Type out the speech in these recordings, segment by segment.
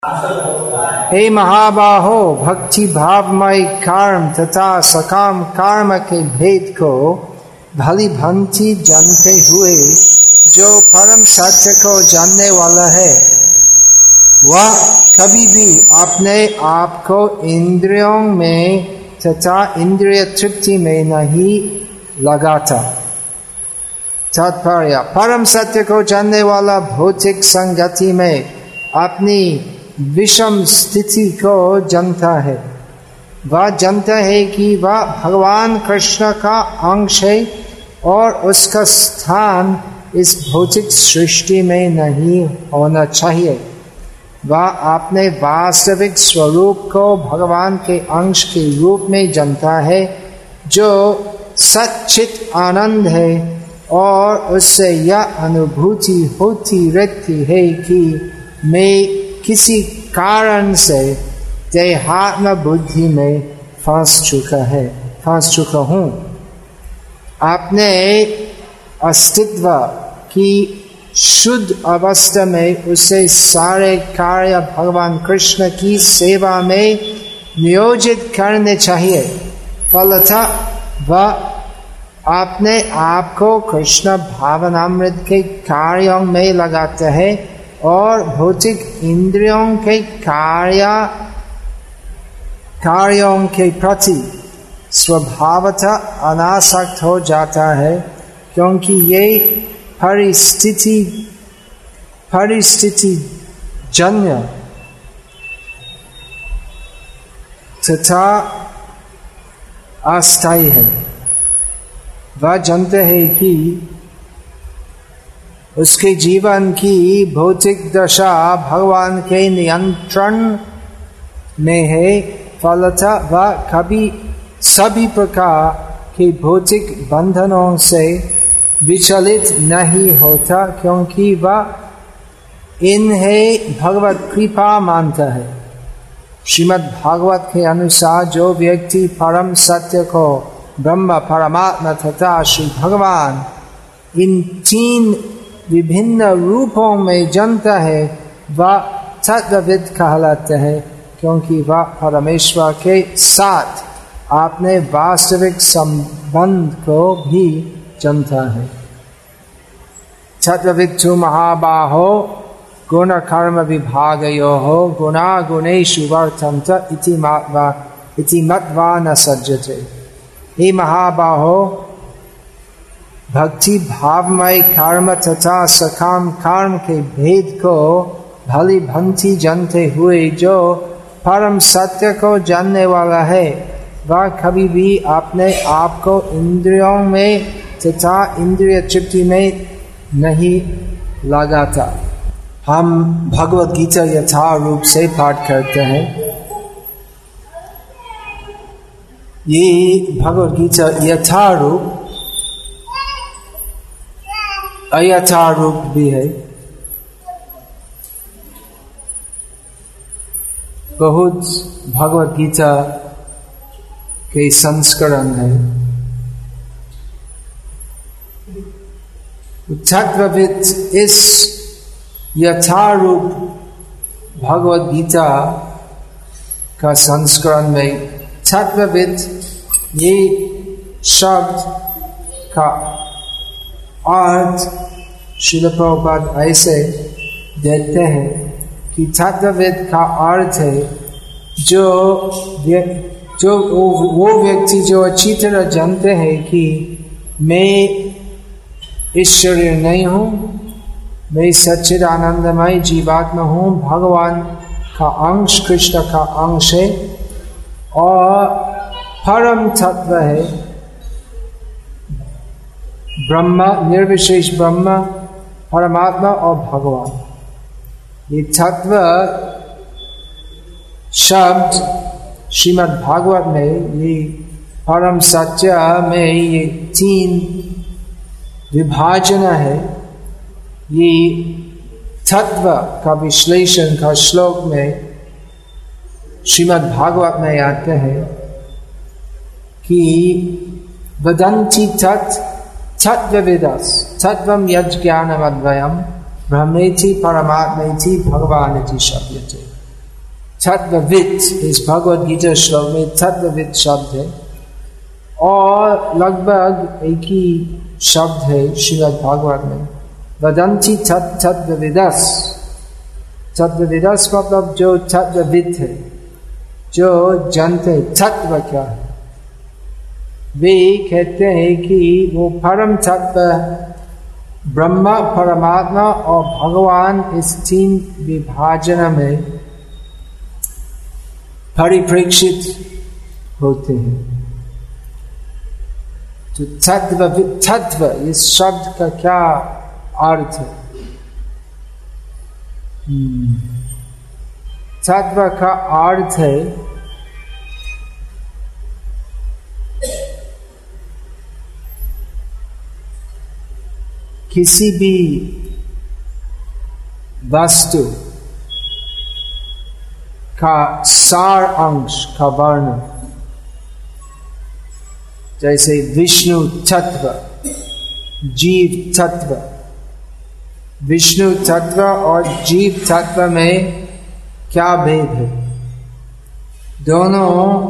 हे महाबाहो, भक्ति भावमय कर्म तथा सकाम कर्म के भेद को भली भांति जानते हुए जो परम सत्य को जानने वाला है, वह कभी भी अपने आप को इंद्रियों में तथा इंद्रिय तृप्ति में नहीं लगाता। तात्पर्य: परम सत्य को जानने वाला भौतिक संगति में अपनी विषम स्थिति को जानता है। वह जानता है कि वह भगवान कृष्ण का अंश है और उसका स्थान इस भौतिक सृष्टि में नहीं होना चाहिए। वह अपने वास्तविक स्वरूप को भगवान के अंश के रूप में जानता है, जो सच्चित आनंद है, और उससे यह अनुभूति होती रहती है कि मैं किसी कारण से देहात्म बुद्धि में फंस चुका हूँ। अपने अस्तित्व की शुद्ध अवस्था में उसे सारे कार्य भगवान कृष्ण की सेवा में नियोजित करने चाहिए। फलतः वह अपने आप को कृष्ण भावनामृत के कार्यों में लगाते हैं और भौतिक इंद्रियों के कार्यों के प्रति स्वभावतः अनासक्त हो जाता है, क्योंकि ये परिस्थिति जन्य तथा अस्थायी है। वह जानते हैं कि उसके जीवन की भौतिक दशा भगवान के नियंत्रण में है। फलतः वह कभी सभी प्रकार के भौतिक बंधनों से विचलित नहीं होता, क्योंकि वह इन्हें भगवत कृपा मानता है। श्रीमद् भागवत के अनुसार जो व्यक्ति परम सत्य को ब्रह्म, परमात्मा तथा श्री भगवान इन तीन विभिन्न रूपों में जानता है, वह तत्वविद कहलाता है, क्योंकि वह परमेश्वर के साथ अपने वास्तविक संबंध को भी जानता है। तत्ववित्तु महाबाहो गुण कर्म विभागयोः गुणा गुणेषु वर्तन्ते इति मत्वा न सज्जते। हे महाबाहो, भक्ति भावमय कर्म तथा सकाम कर्म के भेद को भली भांति जानते हुए जो परम सत्य को जानने वाला है, वह कभी भी अपने आप को इंद्रियों में तथा इंद्रिय तृप्ति में नहीं लगाता। हम भगवद गीता यथारूप से पाठ करते हैं। ये भगवद गीता यथारूप अयथारूप भी है। बहुत भगवद गीता के संस्करण है। तत्वविद इस यथारूप भगवद गीता का संस्करण में तत्वविद ये शब्द का अर्थ श्रील प्रभुपाद ऐसे देते हैं कि तत्वविद का अर्थ है जो वो व्यक्ति जो अच्छी तरह जानते हैं कि मैं इस शरीर नहीं हूँ, मैं सच्चिद आनंदमय जीवात्मा हूँ, भगवान का अंश, कृष्ण का अंश है और परम तत्व है ब्रह्म, निर्विशेष ब्रह्म, परमात्मा और भगवान। ये तत्व शब्द श्रीमद् भागवत में, ये परम सत्य में ये तीन विभाजन है। ये तत्व का विश्लेषण का श्लोक में श्रीमद् भागवत में आते हैं कि वदन्ति तत्त्वविदस् तत्त्वं यज्ज्ञानमद्वयं ब्रह्मेति परमात्मेति भगवानिति शब्दते। तत्वविद, इस भगवद गीता श्लोक में तत्वविद शब्द है और लगभग एक ही शब्द है श्रीमद् भागवत में, वदंती तत्वविदस। तत्वविदस मतलब जो तत्वविद है, जो जानते तत्व क्या है। वे कहते हैं कि वो परम तत्व ब्रह्मा, परमात्मा और भगवान इस तीन विभाजन में परिप्रेक्षित होते हैं। तो तत्व इस शब्द का क्या अर्थ है? तत्व का अर्थ है किसी भी वस्तु का सार अंश का वर्णन, जैसे विष्णु तत्व, जीव तत्व। विष्णु तत्व और जीव तत्व में क्या भेद है? दोनों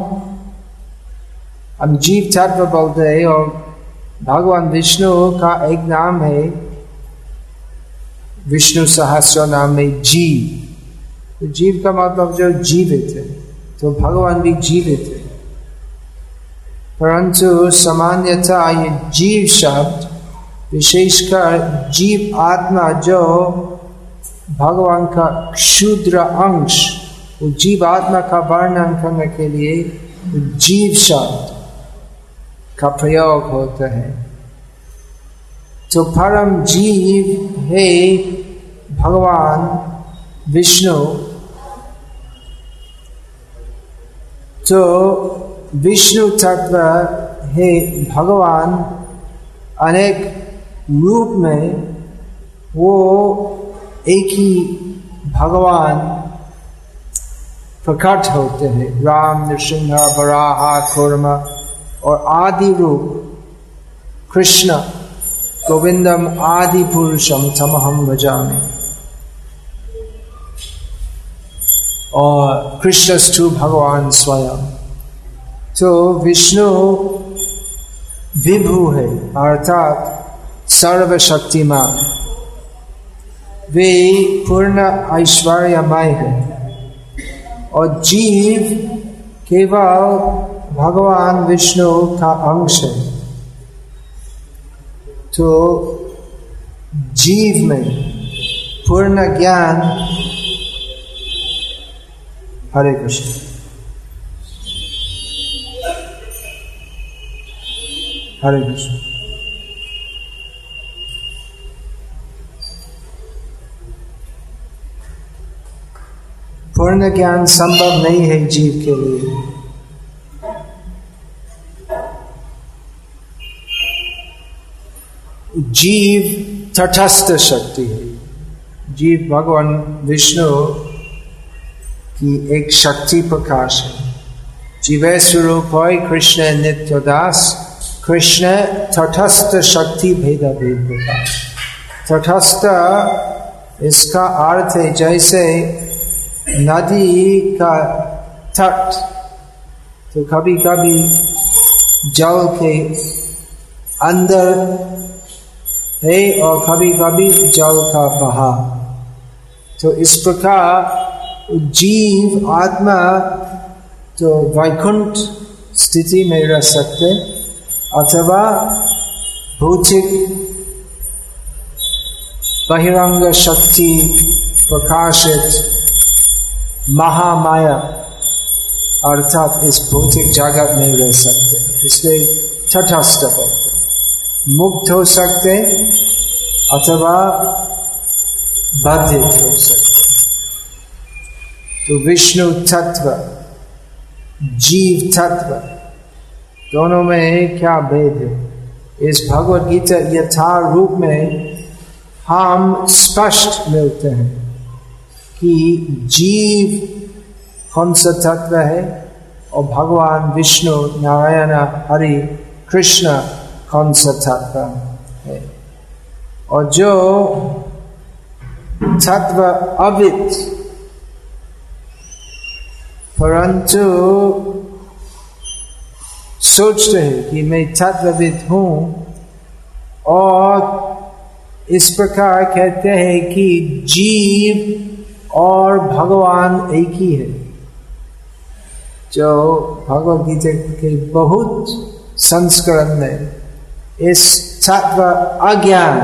हम जीव तत्व बोलते हैं और भगवान विष्णु का एक नाम है विष्णु सहस्र नाम में जीव। तो जीव का मतलब जो जीवित है, तो भगवान भी जीवित है। परंतु सामान्यतः ये जीव शब्द विशेषकर जीव आत्मा जो भगवान का क्षुद्र अंश, वो जीव आत्मा का वर्णन करने के लिए जीव शब्द का प्रयोग होता है। तो परम जीव है भगवान विष्णु। तो विष्णु तत्व है भगवान अनेक रूप में, वो एक ही भगवान प्रकट होते हैं। राम, नृसिंह, वराह, कूर्म और आदि रूप कृष्ण, गोविंदम आदि पुरुषम तमहम भजामि। और कृष्णस्तु भगवान स्वयं। तो विष्णु विभु है अर्थात सर्वशक्तिमान, वे पूर्ण ऐश्वर्यमय है। और जीव केवल भगवान विष्णु का अंश है। तो जीव में पूर्ण ज्ञान। हरे कृष्ण। हरे कृष्ण। पूर्ण ज्ञान संभव नहीं है जीव के लिए। जीव तटस्थ शक्ति है। जीव भगवान विष्णु की एक शक्ति प्रकाश है। जीव स्वरूप कृष्ण नित्य दास। कृष्ण तटस्थ शक्ति भेद भेद प्रकाश। तटस्थ इसका अर्थ है जैसे नदी का तट, तो कभी कभी जल के अंदर है और कभी कभी जल का बहाव। तो इस प्रकार जीव आत्मा तो वैकुंठ स्थिति में रह सकते अथवा भौतिक बहिरंग शक्ति प्रकाशित महामाया अर्थात इस भौतिक जगत में रह सकते, इसलिए तटस्थ बोलते। मुक्त हो सकते अथवा बाधित हो सकते। तो विष्णु तत्व, जीव तत्व, दोनों में क्या भेद है? इस भगवद गीता यथार्थ रूप में हम स्पष्ट मिलते हैं कि जीव कौन सा तत्व है और भगवान विष्णु, नारायण, हरि, कृष्ण कौन सा तत्व है। और जो तत्व अविद परंतु सोचते हैं कि मैं तत्वविद हूं और इस प्रकार कहते हैं कि जीव और भगवान एक ही है। जो भगवद गीता के बहुत संस्करण में इस तत्व अज्ञान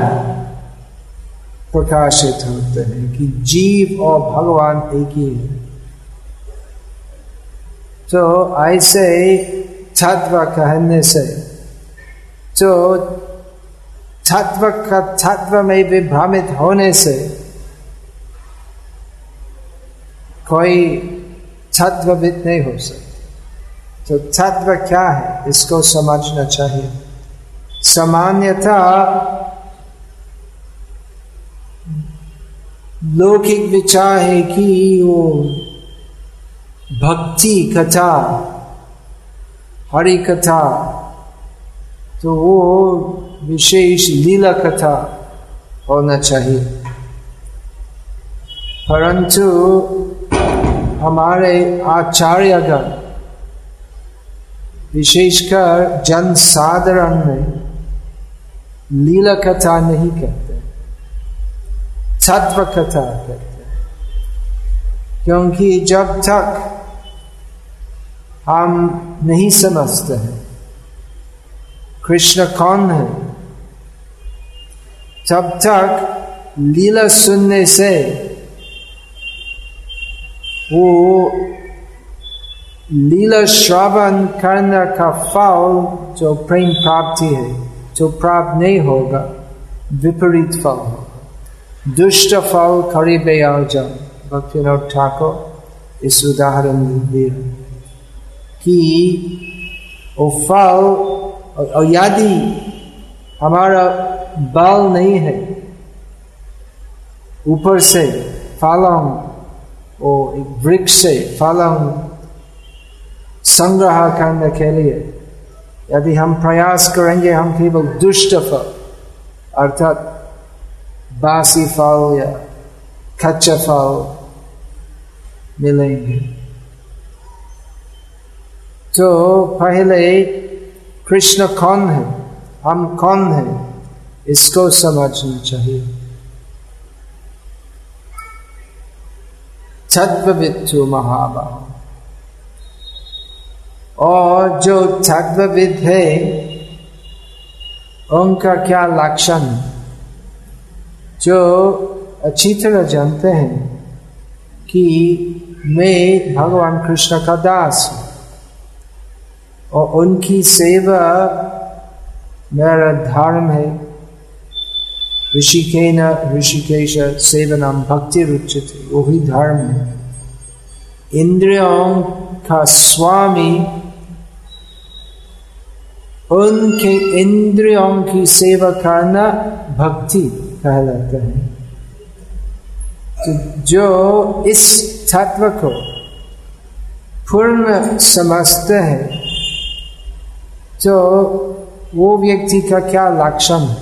प्रकाशित होते हैं कि जीव और भगवान एक ही है। तो ऐसे तत्व कहने से तो तत्व का तत्व में विभ्रमित होने से कोई तत्वविद नहीं हो सकता। तो तत्व क्या है इसको समझना चाहिए। सामान्यतः लौकिक विचार है कि वो भक्ति कथा हरि कथा तो वो विशेष लीला कथा होना चाहिए, परंतु हमारे आचार्यगण विशेषकर जन साधारण में लीला कथा नहीं कहते, तत्व कथा कहते, क्योंकि जब तक हम नहीं समझते हैं कृष्ण कौन है तब तक लीला सुनने से वो लीला श्रवण करने का फल जो प्रेम प्राप्ति है जो प्राप्त नहीं होगा, विपरीत फल होगा, दुष्ट फल करीबे आ जाए। भक्तिनाथ ठाकुर इस उदाहरण दिया कि वो फल और यदि हमारा बल नहीं है ऊपर से फलम वो एक वृक्ष से फलम संग्रह करने के लिए यदि हम प्रयास करेंगे हम केवल दुष्ट फल अर्थात बासी फल या कच्चा फल मिलेंगे। तो पहले कृष्ण कौन है, हम कौन है, इसको समझना चाहिए। तत्वविदु महाबाहो, और जो तत्वविद है उनका क्या लक्षण, जो अच्छी तरह जानते हैं कि मैं भगवान कृष्ण का दास हूं और उनकी सेवा मेरा धर्म है। ऋषिकेन ऋषिकेश सेवनम भक्ति रुच्यते, वही धर्म है। इंद्रियों का स्वामी, उनके इंद्रियों की सेवा करना भक्ति कहलाता है। तो जो इस तत्व को पूर्ण समझते हैं तो वो व्यक्ति का क्या लक्षण है?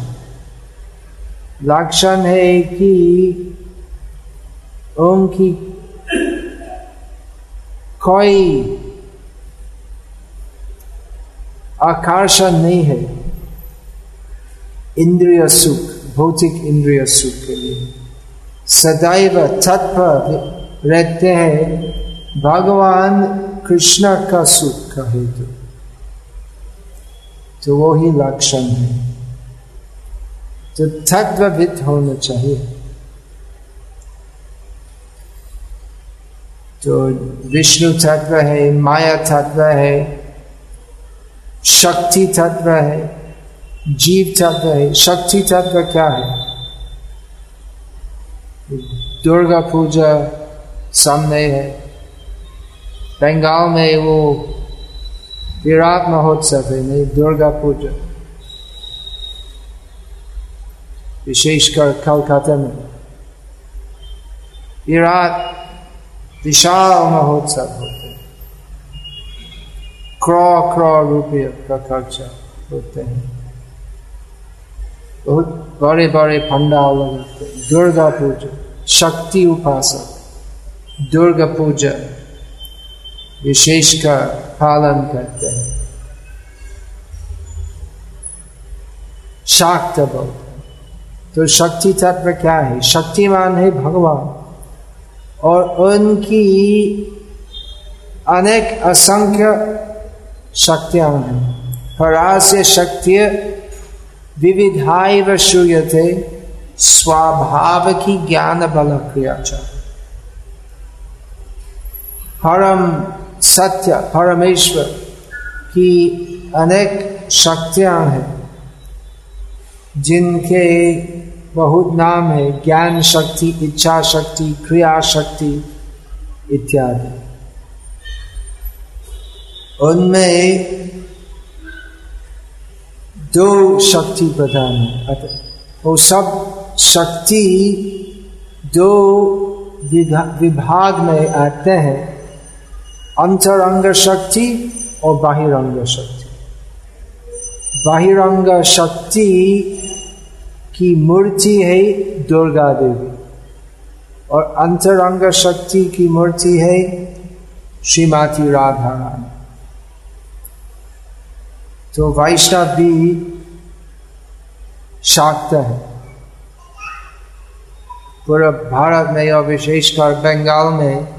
लक्षण है कि उनकी कोई आकर्षण नहीं है इंद्रिय सुख, भौतिक इंद्रिय सुख के लिए, सदैव तत्पर रहते हैं भगवान कृष्ण का सुख का हेतु। तो वो ही लक्षण है। तो तत्वविद होना चाहिए। तो विष्णु तत्व है, माया तत्व है, शक्ति तत्व है, जीव तत्व है। शक्ति तत्व क्या है? दुर्गा पूजा सामने है, बंगाल में वो विराट महोत्सव है, नहीं दुर्गा पूजा, विशेषकर कलकत्ता में विराट विशाल महोत्सव होते हैं, करोड़ रुपये का खर्चा होते हैं, बहुत बड़े बड़े पंडाल लगाते हैं। दुर्गा पूजा, शक्ति उपासक, दुर्गा पूजा, विशेष का पालन करते हैं। शाक्त बोलते हैं। तो शक्ति तत्व क्या है? शक्तिमान है भगवान और उनकी अनेक असंख्य शक्तियां हैं। परास्य शक्ति विविधाइव श्रूयते स्वभाव की ज्ञान बल क्रियाचा। परम सत्य परमेश्वर की अनेक शक्तियां हैं जिनके बहुत नाम है। ज्ञान शक्ति, इच्छा शक्ति, क्रिया शक्ति इत्यादि। उनमें दो शक्ति प्रधान है। वो सब शक्ति दो विभाग में आते हैं, अंतरंग शक्ति और बाहिरंग शक्ति। बाहिरंग शक्ति की मूर्ति है दुर्गा देवी और अंतरंग शक्ति की मूर्ति है श्रीमती राधा रानी। तो वैष्णव भी शाक्त है। पूरे भारत में और विशेषकर बंगाल में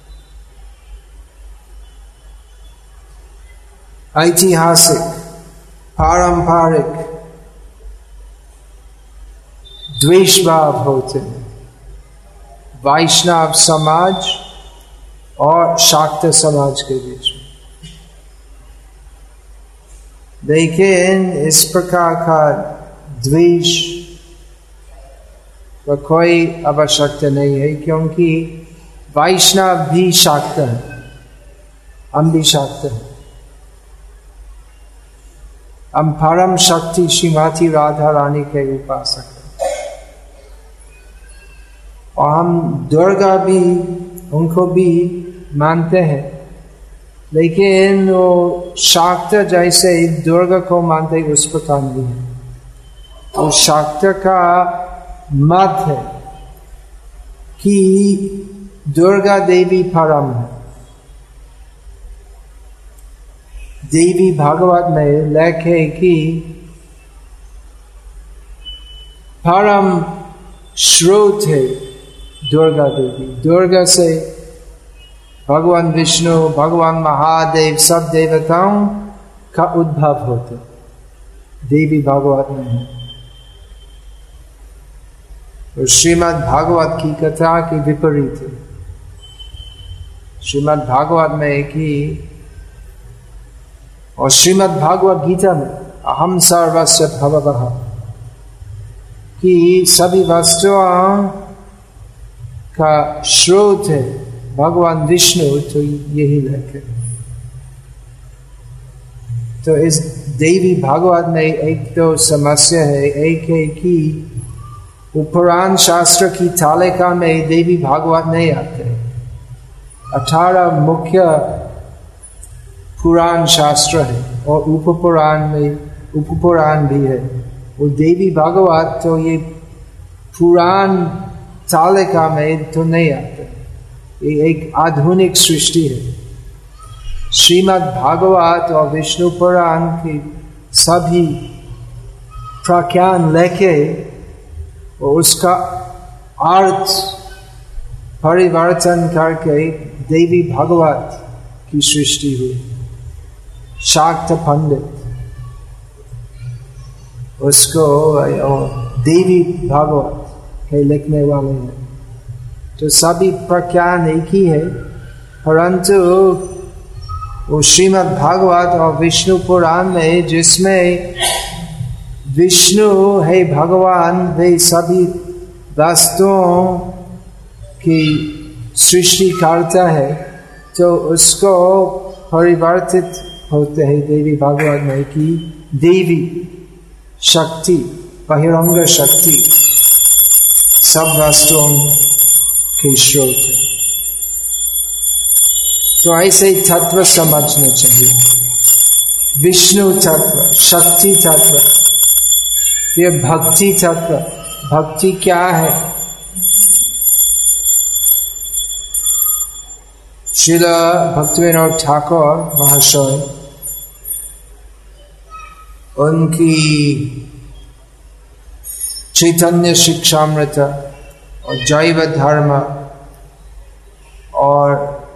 ऐतिहासिक पारंपरिक द्वेष भाव होते हैं वैष्णव समाज और शाक्त समाज के बीच में। लेकिन इस प्रकार का द्वेष का कोई आवश्यकता नहीं है, क्योंकि वैष्णव भी शाक्त है, हम भी शाक्त हैं। हम परम शक्ति श्रीमती राधा रानी के उपासक हैं और हम दुर्गा भी, उनको भी मानते हैं, लेकिन वो शाक्त जैसे दुर्गा को मानते उस प्रकार नहीं है। वो शाक्त का मत है कि दुर्गा देवी परम है। देवी भागवत में लिखे कि परम स्रोत है दुर्गा देवी। दुर्गा से भगवान विष्णु, भगवान महादेव, सब देवताओं का उद्भव होते। देवी भागवत में है। और श्रीमद् भागवत की कथा की विपरीत है। श्रीमद् भागवत में कि और श्रीमद् भागवत गीता में अहम सर्वस्य भवभः कि सभी वस्तुओं का स्रोत है भगवान विष्णु। तो यही लेखे। तो इस देवी भागवत में एक तो समस्या है। एक है कि पुराण शास्त्र की तालिका में देवी भागवत नहीं आते। 18 मुख्य पुराण शास्त्र है और उपपुराण में उपपुराण भी है। वो देवी भागवत तो ये पुराण तालिका में तो नहीं आते। ये एक आधुनिक सृष्टि है। श्रीमद् भागवत और विष्णु पुराण की सभी प्रख्यान लेके और उसका अर्थ परिवर्तन करके देवी भागवत की सृष्टि हुई। शाक्त पंडित उसको देवी भागवत के लिखने वाले हैं। तो सभी प्रख्यान एक ही है, परंतु वो श्रीमद् भागवत और विष्णु पुराण में जिसमें विष्णु है भगवान, वे सभी वस्तुओं की सृष्टि करता है, तो उसको परिवर्तित होते हैं देवी भागवत में कि देवी शक्ति, बहिरंग शक्ति सब वस्तुओं के स्रोत है। तो ऐसे तत्व समझना चाहिए। विष्णु तत्व, शक्ति तत्व, फिर भक्ति तत्व। भक्ति क्या है? श्रील भक्तिविनोद ठाकुर महाशय उनकी चैतन्य शिक्षामृत और जैव धर्म और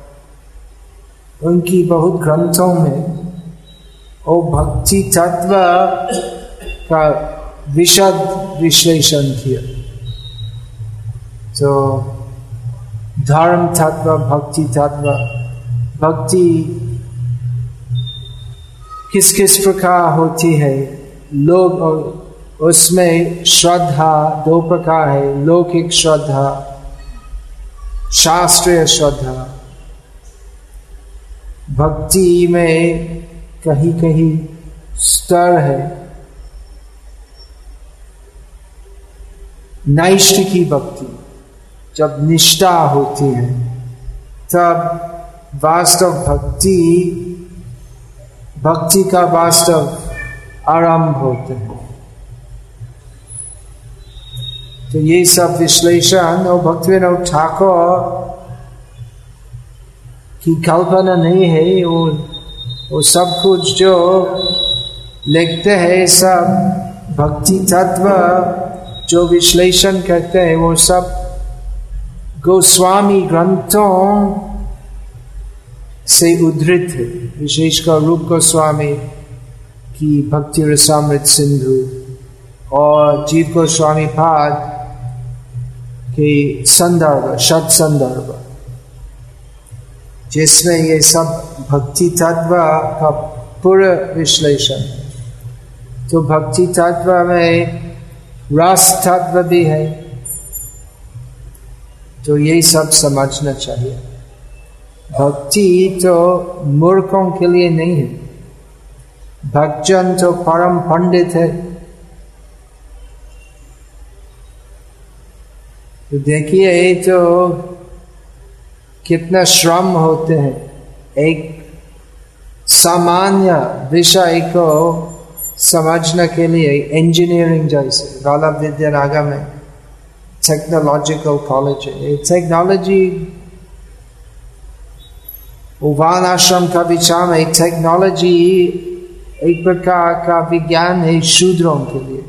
उनकी बहुत ग्रंथों में वो भक्ति तत्व का विशद विश्लेषण किया। तो धर्म तत्व, भक्ति तत्व, भक्ति किस किस प्रकार होती है, लोग और उसमें श्रद्धा 2 प्रकार है, लौकिक श्रद्धा, शास्त्रीय श्रद्धा। भक्ति में कहीं कहीं स्तर है, नैष्ठिकी भक्ति, जब निष्ठा होती है तब वास्तव भक्ति का वास्तव आरंभ होते हैं। तो ये सब विश्लेषण और भक्तिविनोद ठाकुर की कल्पना नहीं है, वो सब कुछ जो लिखते हैं सब भक्ति तत्व जो विश्लेषण करते हैं वो सब गोस्वामी ग्रंथों से उद्धृत है, विशेषकर रूप गोस्वामी की भक्ति रसामृत सिंधु और जीव गोस्वामी पाद के संदर्भ, शब्द संदर्भ, जिसमें ये सब भक्ति तत्व का पूर्ण विश्लेषण। तो भक्ति तत्व में रस तत्व भी है, तो ये सब समझना चाहिए। भक्ति तो मूर्खों के लिए नहीं है, भक्तजन तो परम पंडित है। तो देखिए तो कितना श्रम होते हैं एक सामान्य विषय को समझने के लिए। इंजीनियरिंग जैसे वल्लभ विद्यानगर में टेक्नोलॉजिकल कॉलेज है, टेक्नोलॉजी वान आश्रम का विचार में टेक्नोलॉजी एक प्रकार का विज्ञान है शूद्रों के लिए,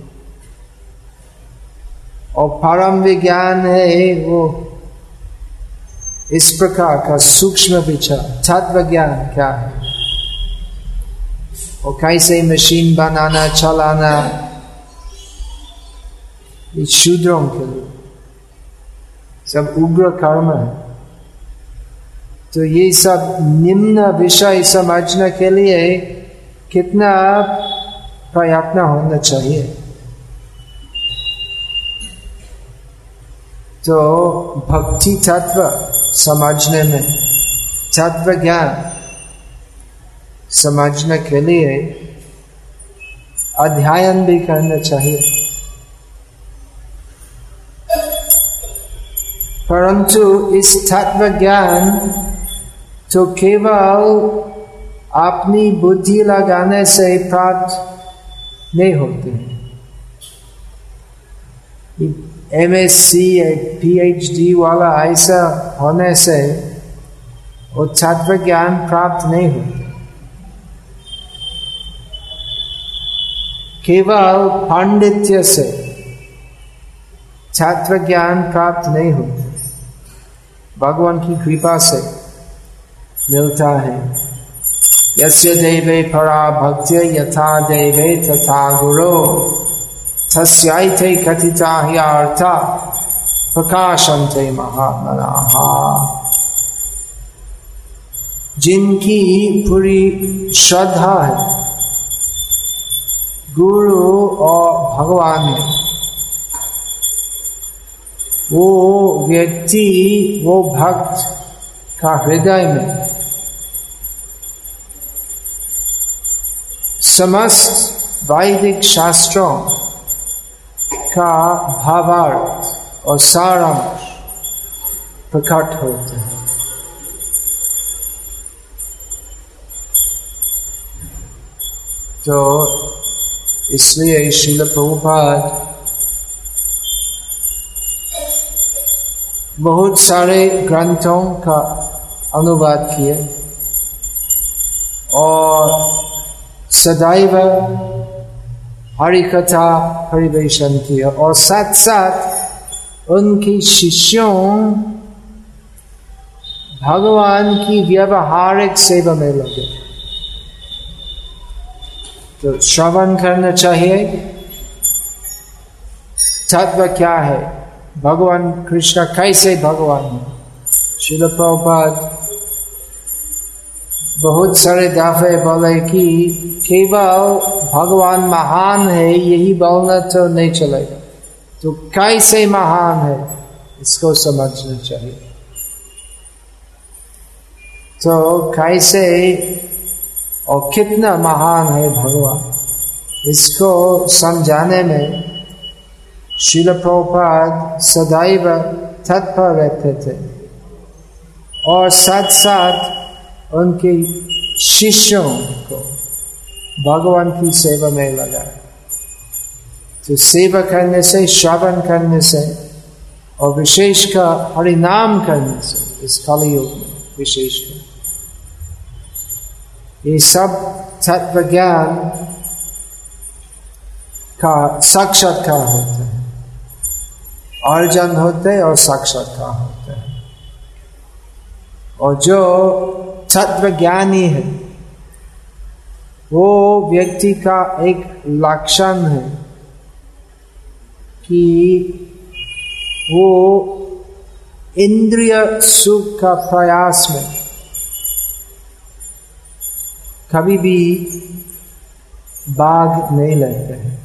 और परम विज्ञान है वो इस प्रकार का सूक्ष्म विचार, तत्व ज्ञान क्या है और कैसे मशीन बनाना चलाना, ये शूद्रों के लिए सब उग्र कर्म है। तो ये सब निम्न विषय समझने के लिए कितना प्रयत्न होना चाहिए। तो भक्ति तत्व समझने में, तत्व ज्ञान समझने के लिए अध्ययन भी करना चाहिए। परंतु इस तत्व ज्ञान तो केवल अपनी बुद्धि लगाने से प्राप्त नहीं होते। MSc PhD वाला ऐसा होने से वो तत्व ज्ञान प्राप्त नहीं होते। केवल पांडित्य से तत्व ज्ञान प्राप्त नहीं होते, भगवान की कृपा से मिलता है। यस्य देवे परा भक्त्या यथा देवे तथा गुरो तस्याइते कथिता ह्यार्था प्रकाशन्ते महात्मनाः। जिनकी पूरी श्रद्धा है गुरु और भगवान में, वो व्यक्ति, वो भक्त का हृदय में समस्त वैदिक शास्त्रों का भावार्थ और सारांश प्रकट होते हैं। तो इसलिए श्रील प्रभुपाद बहुत सारे ग्रंथों का अनुवाद किए और सदैव हरि कथा परिवेशन किया और साथ साथ उनके शिष्यों भगवान की व्यवहारिक सेवा में लगे। तो श्रवण करना चाहिए, तत्व क्या है, भगवान कृष्ण कैसे भगवान है। श्रील प्रभुपाद बहुत सारे दफे बोले कि केवल भगवान महान है यही बोलना तो नहीं चलेगा, तो कैसे महान है इसको समझना चाहिए। तो कैसे और कितना महान है भगवान, इसको समझाने में श्रील प्रभुपाद सदैव तत्पर रहते थे और साथ साथ उनके शिष्यों को भगवान की सेवा में लगाया। तो सेवा करने से, श्रवण करने से और विशेषकर हरिनाम करने से इस कलयुग में विशेषकर ये सब तत्व ज्ञान का साक्षात्कार होता है, अर्जन होते हैं और साक्षात्कार होता है। और जो तत्व ज्ञानी है वो व्यक्ति का एक लक्षण है कि वो इंद्रिय सुख का प्रयास में कभी भी भाग नहीं लेते हैं।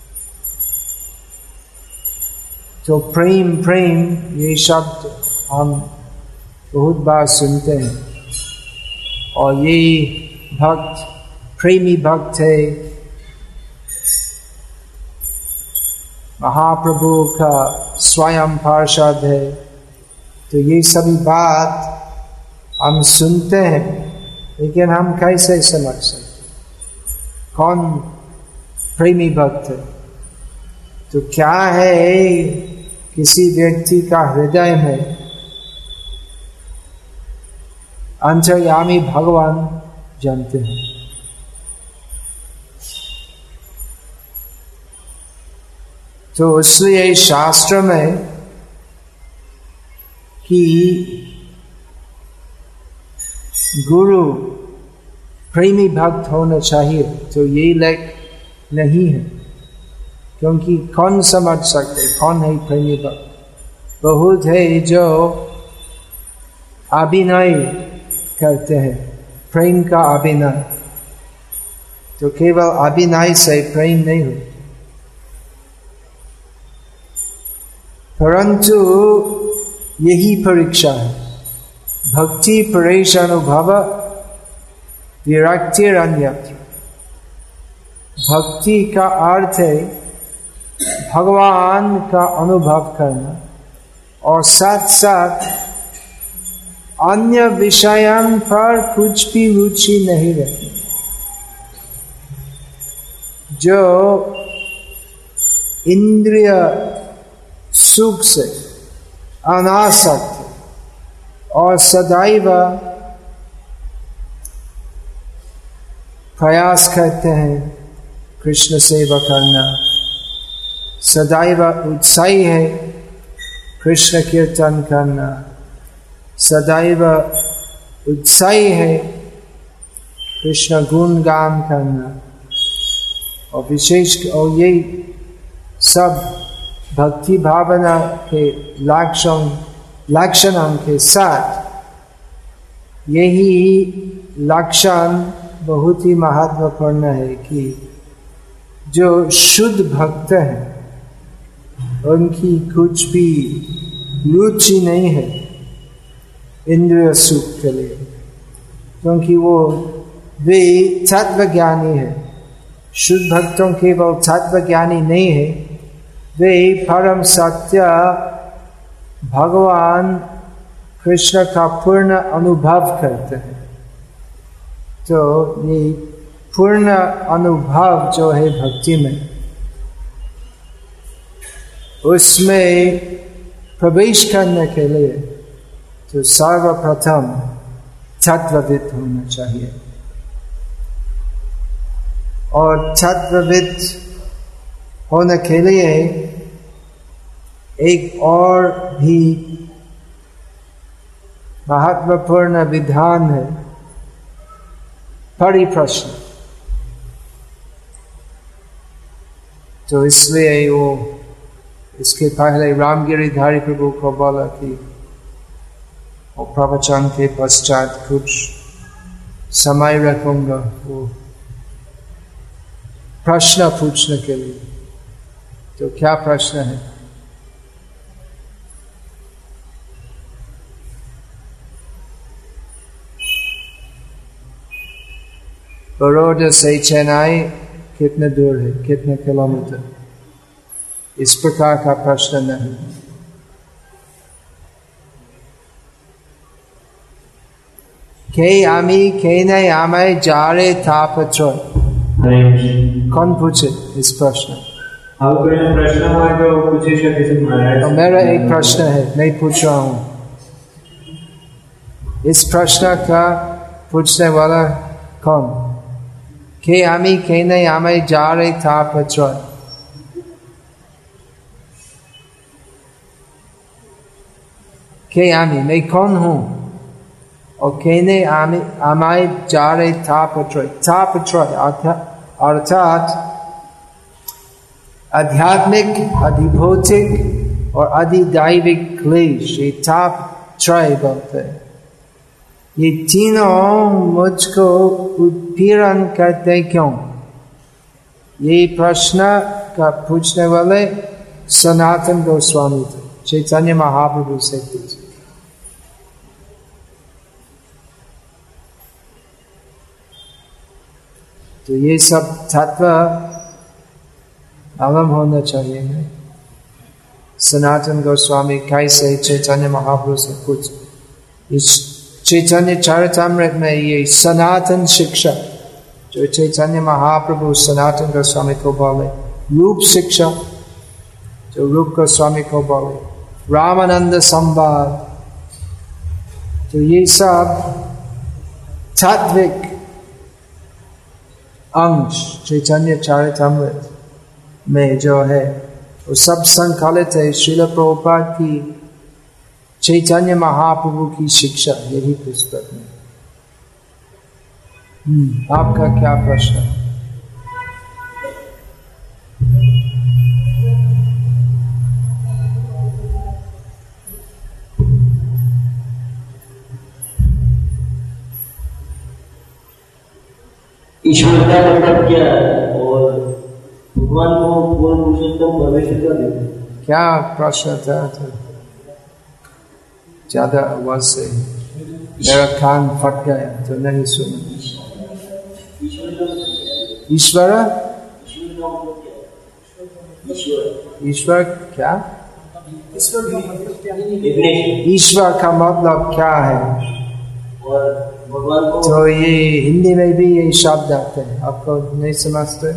तो प्रेम प्रेम ये शब्द हम बहुत बार सुनते हैं और ये भक्त प्रेमी भक्त है, महाप्रभु का स्वयं पार्षद है। तो ये सभी बात हम सुनते हैं, लेकिन हम कैसे समझ सकते कौन प्रेमी भक्त है? तो क्या है किसी व्यक्ति का हृदय में अंतर्यामी भगवान जानते हैं। तो इसलिए शास्त्र में कि गुरु प्रेमी भक्त होना चाहिए, तो ये लेख नहीं है, क्योंकि कौन समझ सकते कौन है प्रेमी भक्त। बहुत है जो अभिनय करते हैं, प्रेम का अभिनय, तो केवल अभिनय से प्रेम नहीं हो। परंतु यही परीक्षा है, भक्ति परेश अनुभव विरक्तिरन्यत्र। भक्ति का अर्थ है भगवान का अनुभव करना और साथ साथ अन्य विषयों पर कुछ भी रुचि नहीं रखनी। जो इंद्रिय सुख से अनासक्त और सदैव प्रयास करते हैं कृष्ण सेवा करना, सदैव उत्साही है कृष्ण कीर्तन करना, सदैव उत्साही है कृष्ण गुणगान करना, और विशेष और ये सब भक्ति भावना के लक्षणों के साथ यही लक्षण बहुत ही महत्वपूर्ण है कि जो शुद्ध भक्त है उनकी कुछ भी रुचि नहीं है इंद्रिय सुख के लिए, क्योंकि वे तत्व ज्ञानी है। शुद्ध भक्तों केवल तत्व ज्ञानी नहीं है, वे परम सत्य भगवान कृष्ण का पूर्ण अनुभव करते हैं। तो ये पूर्ण अनुभव जो है भक्ति में, उसमें प्रवेश करने के लिए तो सर्वप्रथम तत्वविद होना चाहिए। और तत्वविद होने के लिए एक और भी महत्वपूर्ण विधान है, परिप्रश्न। तो इसलिए वो इसके पहले रामगिरिधारी प्रभु को बोला कि वो प्रवचन के पश्चात कुछ समय रखूंगा वो प्रश्न पूछने के लिए। तो क्या प्रश्न है? बड़ौदा से चेन्नई कितने दूर है, कितने किलोमीटर? इस प्रकार का प्रश्न नहीं। के आमी के नहीं आमे जा रहे था पत्रो। कौन पूछे इस प्रश्न? प्रश्न हुआ जो पूछे तो मेरा एक प्रश्न है, मैं पूछ रहा हूँ। इस प्रश्न का पूछने वाला कौन? के आमी के नहीं आमे जा रहे था पत्रो। के आमी मैं कौन हूं, और केने आमाय जा रहे था पत्र अर्थात आध्यात्मिक, अधिभौतिक और अधिदैविक क्लेश, ये ताप त्रय बोलते हैं। ये तीनों मुझको उत्पीड़न करते क्यों? ये प्रश्न का पूछने वाले सनातन गोस्वामी थे, चैतन्य महाप्रभु से पूछे। तो ये सब तत्व मालूम होना चाहिए। सनातन गोस्वामी कैसे चैतन्य महाप्रभु से पूछे। इस चैतन्य चरितामृत में ये सनातन शिक्षा जो चैतन्य महाप्रभु सनातन गोस्वामी को बोले, रूप शिक्षा जो रूप गोस्वामी को बोले, रामानंद संवाद, तो ये सब तात्विक अंश चैतन्य चरितामृत में जो है वो सब संकलित है श्रील प्रभुपाद की चैतन्य महाप्रभु की शिक्षा, यही पुस्तक में। आपका क्या प्रश्न है? ईश्वर का मतलब क्या है और भगवान को पूर्ण पुरुषोत्तम परमेश्वर का देते? क्या प्रश्न था? ज्यादा आवाज से मेरा कान फट गया तो नहीं सुना। ईश्वर ईश्वर क्या? ईश्वर का मतलब क्या है? तो ये हिंदी में भी ये शब्द आते हैं, आपको नहीं समझते?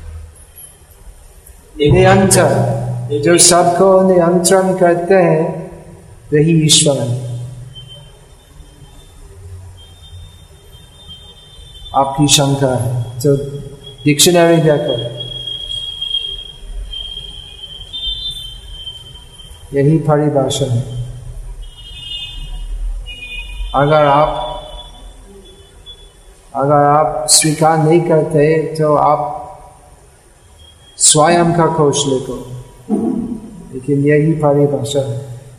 नियंत्रण, जो सबको नियंत्रण करते हैं वही ईश्वर है। आपकी शंका है तो डिक्शनरी देखो, यही परिभाषा है। अगर आप स्वीकार नहीं करते तो आप स्वयं का कोश लिखो, लेकिन यही परिभाषा है।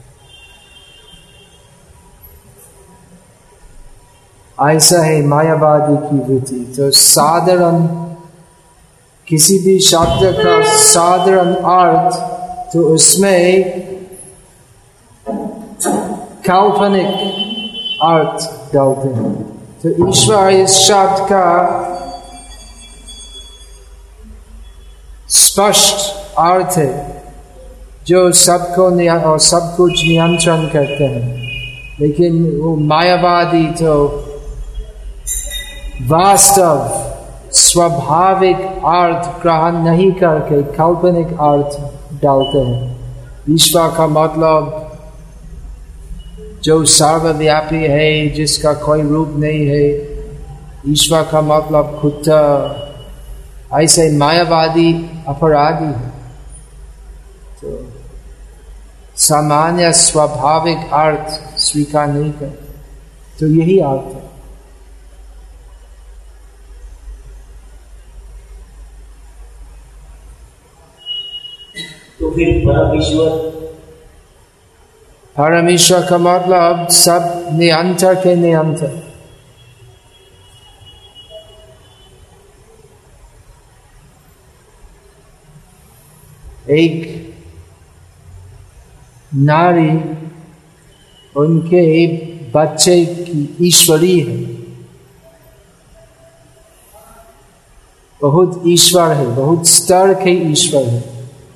ऐसा है मायावादी की वृत्ति। तो साधारण किसी भी शब्द का साधारण अर्थ, तो उसमें काल्पनिक अर्थ डालते हैं। तो ईश्वर इस शब्द का स्पष्ट अर्थ है जो सबको और सब कुछ नियंत्रण करते हैं। लेकिन वो मायावादी तो वास्तव स्वाभाविक अर्थ ग्रहण नहीं करके काल्पनिक अर्थ डालते हैं। ईश्वर का मतलब जो सर्वव्यापी है, जिसका कोई रूप नहीं है, ईश्वर का मतलब खुद, ऐसे मायावादी अपराधी है। तो सामान्य स्वाभाविक अर्थ स्वीकार नहीं करते, तो यही अर्थ है। तो फिर परमेश्वर का मतलब सब निरंतर के निरंतर। एक नारी उनके बच्चे की ईश्वरी है, बहुत ईश्वर है, बहुत स्तर के ईश्वर है।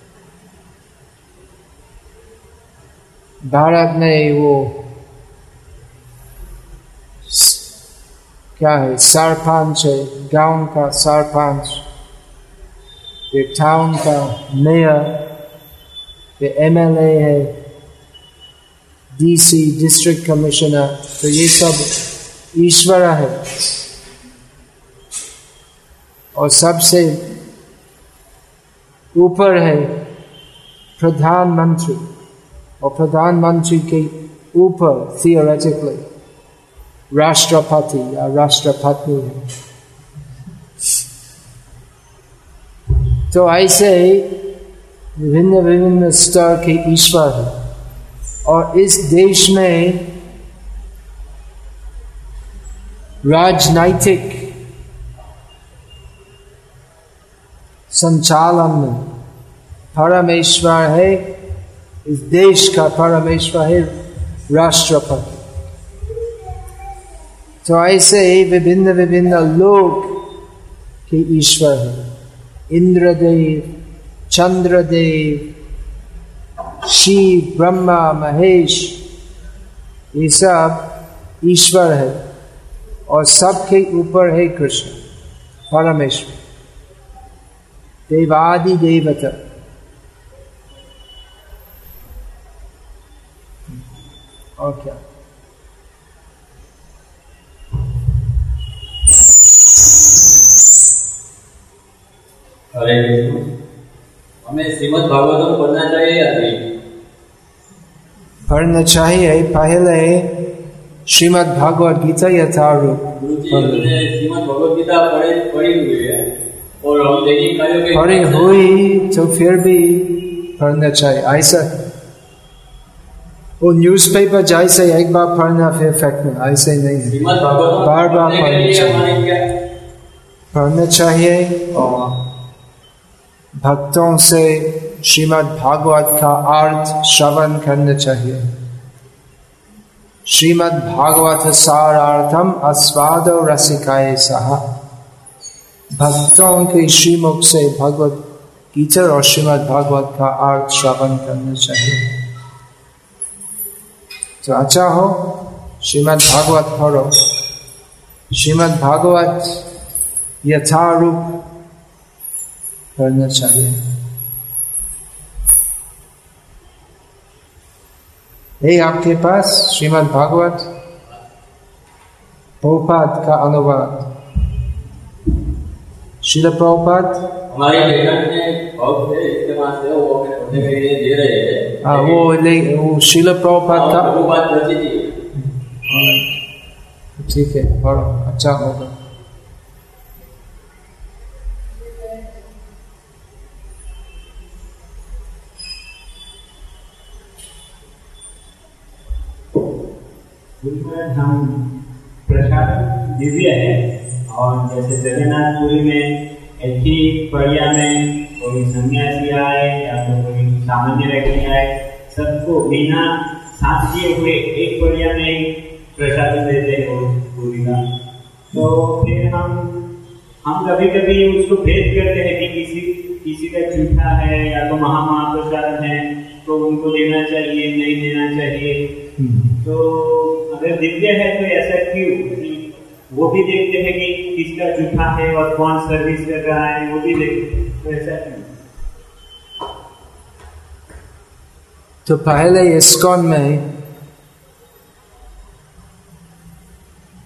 भारत में वो क्या है, सरपंच है, गांव का सरपंच, ये टाउन का मेयर, ये एमएलए है, डीसी डिस्ट्रिक्ट कमिश्नर, तो ये सब ईश्वर है। और सबसे ऊपर है प्रधानमंत्री, और प्रधानमंत्री के ऊपर थियोरेटिकली राष्ट्रपति या राष्ट्रपति है। तो ऐसे विभिन्न विभिन्न स्तर के ईश्वर है। और इस देश में राजनीतिक संचालन में परमेश्वर है, इस देश का परमेश्वर है राष्ट्रपति। तो ऐसे ही विभिन्न विभिन्न लोग के ईश्वर है, इंद्रदेव, चंद्रदेव, शिव, ब्रह्मा, महेश, ये सब ईश्वर है। और सबके ऊपर है कृष्ण परमेश्वर, देवादि देवता। और क्या अरे हमें श्रीमद् भागवतम पढ़ना चाहिए या नहीं? पढ़ना चाहिए। पहले श्रीमद् भागवत गीता यथारूप श्रीमद् भगवत गीता पढ़ी हुई है और हम दैनिक कार्यों के पढ़ी हुई, तो फिर भी पढ़ना चाहिए। ऐसा वो न्यूज़पेपर जैसे एक बार पढ़ना फिर फेंकना, ऐसे नहीं है, बार बार पढ़ना चाहिए। और भक्तों से श्रीमद् भागवत का अर्थ श्रवण करना चाहिए। श्रीमद् भागवत सारार्थम आस्वादो रसिकाय सह, भक्तों के श्रीमुख से भगवत गीता और श्रीमद् भागवत का अर्थ श्रवण करना चाहिए। तो अच्छा हो श्रीमद् भागवत पढ़ो, श्रीमद् भागवत यथारूप पढ़ना चाहिए। ये आपके पास श्रीमद् भागवत प्रभुपाद का अनुवाद, श्रील प्रभुपाद हमारे लेखन में बहुत है, इसके पास है, वो पढ़ने के लिए दे रहे हैं। वो श्रील प्रभुपाद का ठीक है, पढ़ो, अच्छा होगा। हम प्रसाद दिव्य है, और जैसे जगन्नाथपुरी में एक ही परिया में कोई सन्यासी आए या तो कोई सामान्य व्यक्ति आए, सबको बिना साथ किए हुए एक परिया में ही प्रसाद देते हैं पूरी का। तो फिर हम कभी कभी उसको भेद करते हैं कि किसी का झूठा है या तो महाप्रसाद है तो उनको देना चाहिए, नहीं देना चाहिए। तो अगर दिव्य है तो ऐसा क्यों? वो भी देखते हैं कि किसका झूठा है और कौन सर्विस कर रहा है, वो भी देखते हैं, तो ऐसा क्यों? तो पहले इस्कॉन में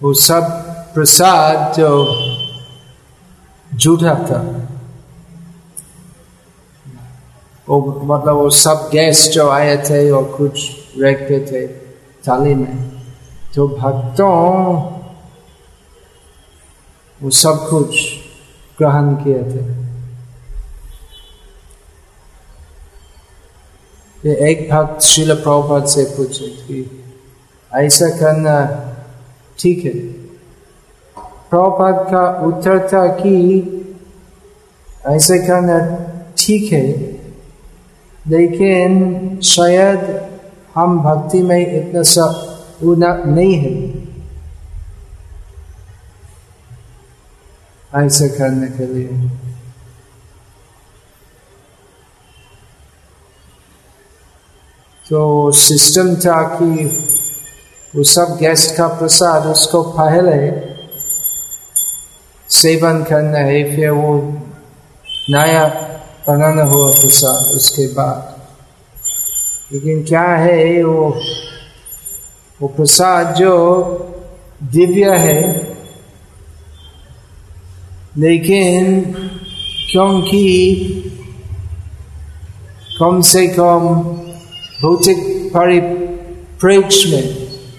वो सब प्रसाद जो झूठा था, वो मतलब वो सब गेस्ट जो आए थे और कुछ रखते थे थाली में, तो भक्तों वो सब कुछ ग्रहण किए थे। ये एक भक्त श्रील प्रभुपाद से पूछे कि ऐसा करना ठीक है? प्रभुपाद का उत्तर था कि ऐसा करना ठीक है, लेकिन शायद हम भक्ति में इतना सब उन्नत नहीं है ऐसा करने के लिए। तो सिस्टम था कि वो सब गेस्ट का प्रसाद उसको पहले सेवन करना है, फिर वो नया बनाना हुआ प्रसाद उसके बाद। लेकिन क्या है वो प्रसाद जो दिव्य है, लेकिन क्योंकि कम से कम भौतिक परिप्रेक्ष्य में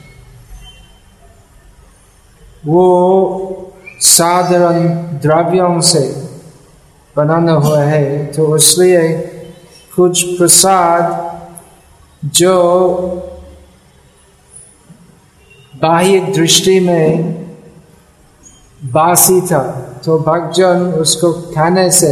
वो साधारण द्रव्यों से बनाना हुआ है, तो इसलिए कुछ प्रसाद जो बाह्य दृष्टि में बासी था, तो भक्तजन उसको खाने से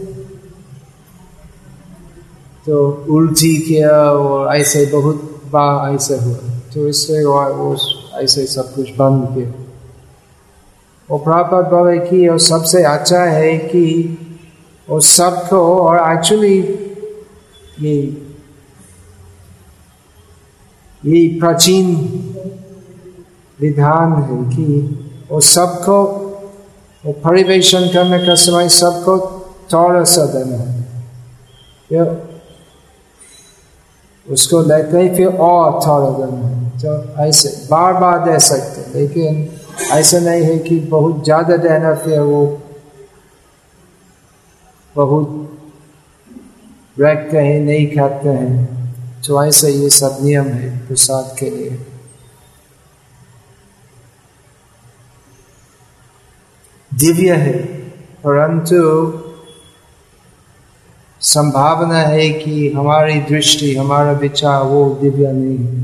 तो उल्टी किया और ऐसे बहुत बार ऐसे हुआ, तो इसलिए वो ऐसे सब कुछ बंद किया। और प्रभुपाद बोले कि और सबसे अच्छा है कि वो सबको, और एक्चुअली ये प्राचीन विधान है कि वो सबको वो परिवेशन करने का समय सबको थोड़ा सा देना है, उसको लेते ही फिर और थोड़ा देना है। तो ऐसे बार बार दे सकते, लेकिन ऐसा नहीं है कि बहुत ज्यादा देना फिर वो बहुत रखते हैं नहीं खाते हैं। तो ऐसे ये सब नियम है प्रसाद के लिए। दिव्य है, परंतु संभावना है कि हमारी दृष्टि, हमारा विचार वो दिव्य नहीं है।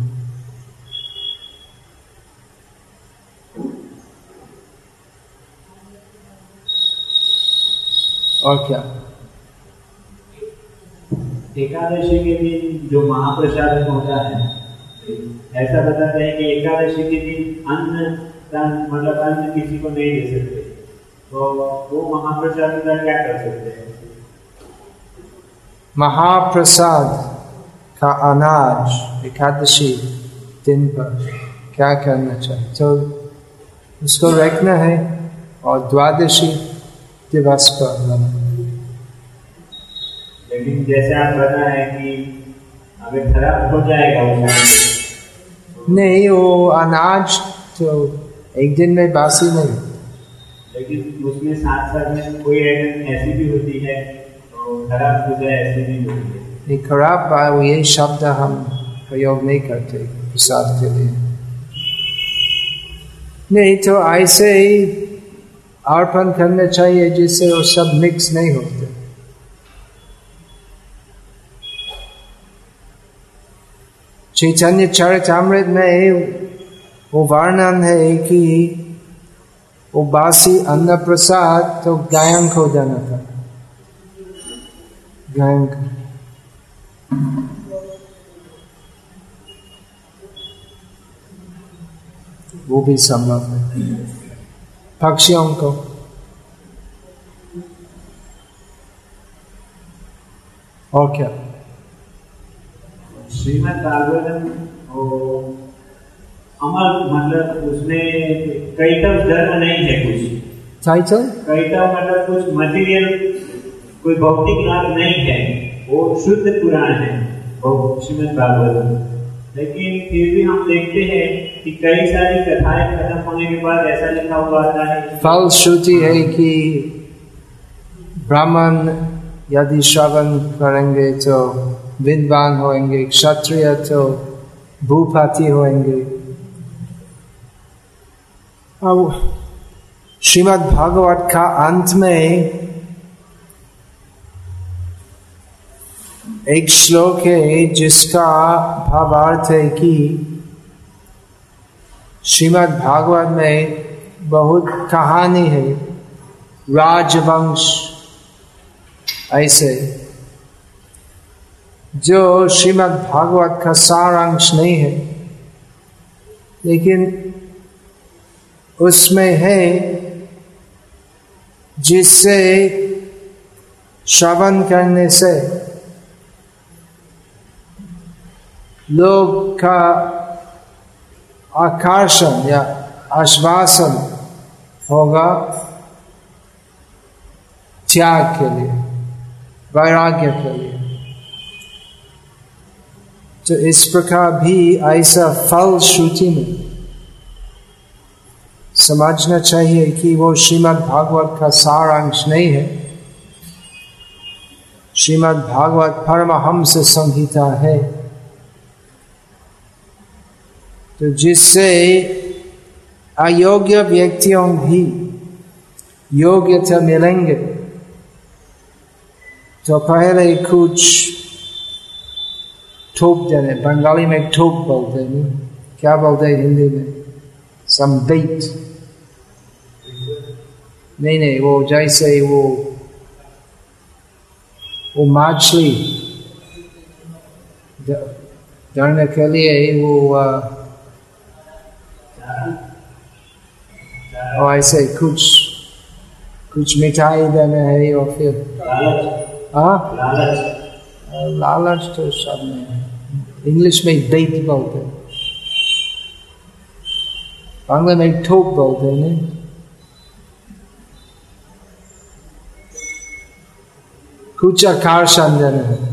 और क्या एकादशी के दिन जो महाप्रसाद होता है, ऐसा बताते हैं कि एकादशी के दिन अन्न दान, मतलब अन्न किसी को नहीं दे सकते, तो वो महाप्रसाद का क्या कर सकते हैं? महाप्रसाद का अनाज एकादशी दिन पर क्या करना चाहिए? तो उसको रखना है और द्वादशी दिवस पर लाना। लेकिन जैसे आप बता रहे हैं कि अगर खराब हो जाएगा वो नहीं, वो अनाज तो एक दिन में बासी नहीं, लेकिन उसमें साथ साथ में कोई ऐसी भी होती है तो खराब हो जाए, ऐसी भी होती है। नहीं, खराब ये शब्द हम प्रयोग नहीं करते प्रसाद के लिए। नहीं तो ऐसे ही अर्पण करना चाहिए जिससे वो सब मिक्स नहीं होते। चैतन्य चरितामृत में वो वर्णन है कि वो बासी अन्न प्रसाद तो गायन को देना था, गायन को। वो भी संभव है। पक्षियों को और क्या? श्रीमद् भागवतम अमर, मतलब उसमें कैतव धर्म नहीं है कुछ। टाइटल कैतव मतलब कुछ मटेरियल, कोई भौतिक लाभ नहीं है, वो शुद्ध पुराण है श्रीमद् भागवतम। लेकिन फिर भी हम देखते हैं कि कई सारी कथाएं खत्म होने के बाद ऐसा लिखा हुआ आता है, फलश्रुति है कि ब्राह्मण यदि श्रवण करेंगे तो विद्वान होंगे, क्षत्रिय तो भूपति होंगे। अब श्रीमद् भागवत का अंत में एक श्लोक है जिसका भावार्थ है कि श्रीमद् भागवत में बहुत कहानी है, राजवंश ऐसे, जो श्रीमद् भागवत का सारांश नहीं है, लेकिन उसमें है जिससे श्रवण करने से लोग का आकर्षण या आश्वासन होगा त्याग के लिए, वैराग्य के लिए। तो इस प्रकार भी ऐसा फल श्रुति में समझना चाहिए कि वो श्रीमद् भागवत का सारांश नहीं है। श्रीमद् भागवत परमहंस संहिता है, तो जिससे अयोग्य व्यक्तियों भी योग्यता मिलेंगे। तो पहले कुछ ठोक देने, बंगाली में ठोक बोलते हैं, क्या बोलते हैं हिंदी में? some bait। नहीं, वो जैसे वो मछली धरने के लिए वो और ऐसे कुछ मिठाई देना है और फिर लालच तो शब्द में इंग्लिश में बेट बोलते हैं, बांग्ला में ठोक बोलते हैं नहीं? कुछ आकर्षण देना है।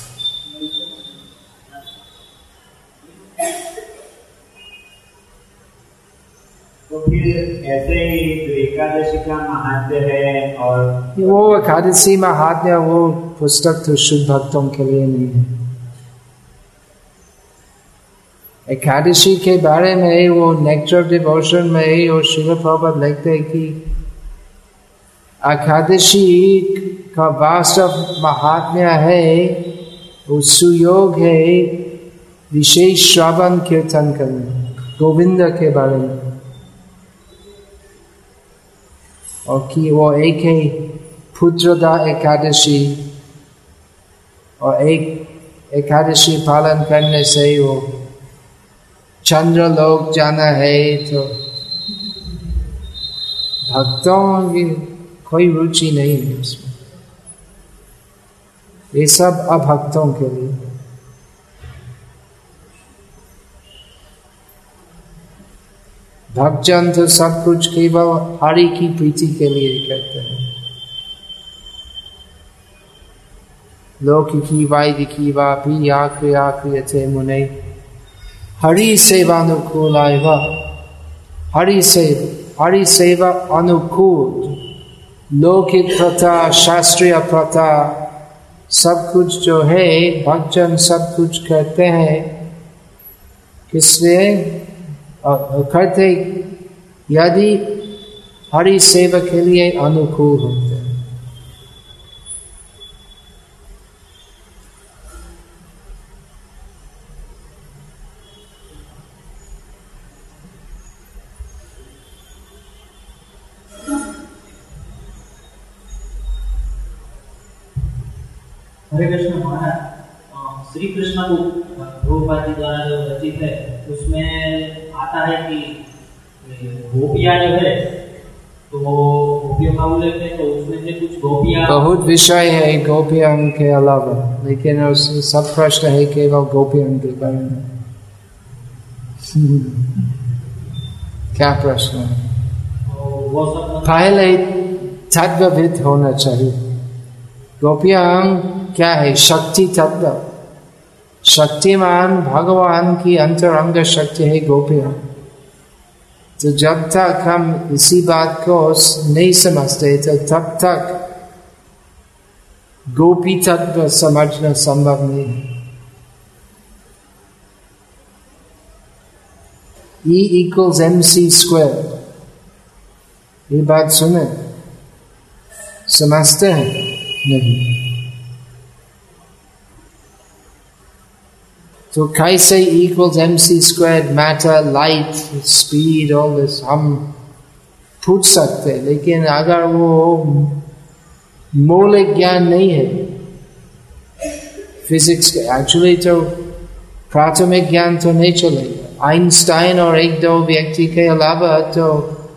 तो फिर ऐसे ही एकादशी का महात्म्य है, और वो एकादशी महात्म्य वो पुस्तक तो शुद्ध भक्तों के लिए नहीं है। एकादशी के बारे में वो नेक्टर डिवोशन में और श्रील प्रभुपाद लिखते हैं कि एकादशी का वास्तव महात्म्य है, वो सुयोग है विशेष श्रवण कीर्तन करने गोविंद के बारे में, और कि वो एक है पुत्रदा एकादशी, और एक एकादशी पालन करने से वो चंद्र लोक जाना है। तो भक्तों की कोई रुचि नहीं है उसमें, ये सब अभक्तों के लिए। भक्तजन तो सब कुछ केवल हरि की प्रीति के लिए करते हैं। लौकिकी वैदिकी वापि या क्रिया क्रियते मुने हरि सेवानुकूलाय वा। हरि सेवा अनुकूल लौकिक प्रथा शास्त्रीय प्रथा सब कुछ जो है भक्तजन सब कुछ करते हैं, किसलिए करते? यदि हरि सेवा के लिए अनुकूल होते हैं। हरे कृष्ण महाराज, श्री कृष्ण को प्रभुपाद जी द्वारा जो रचित है उसमें आता है कि गोपियां जो है तो गोपियों का उल्लेख है, तो उसमें से कुछ गोपियां बहुत विषय है गोपियों के अलावा, लेकिन उसमें सब प्रश्न है केवल गोपियों के बारे में। क्या प्रश्न है? वो सब पहले तत्वविद होना चाहिए। गोपियां क्या है? शक्ति तत्व। शक्तिमान भगवान की अंतरंग शक्ति है गोपियां। तो जब तक हम इसी बात को नहीं समझते तो तब तक गोपी तत्व समझना संभव नहीं है। E=mc², ये बात सुने, समझते हैं नहीं? तो कैसे E=mc², matter, light, speed, all this हम पूछ सकते हैं, लेकिन अगर वो मौलिक ज्ञान नहीं है फिजिक्स के, एक्चुअली तो प्राथमिक ज्ञान तो नहीं चलेगा। आइंस्टाइन और एक दो व्यक्ति के अलावा तो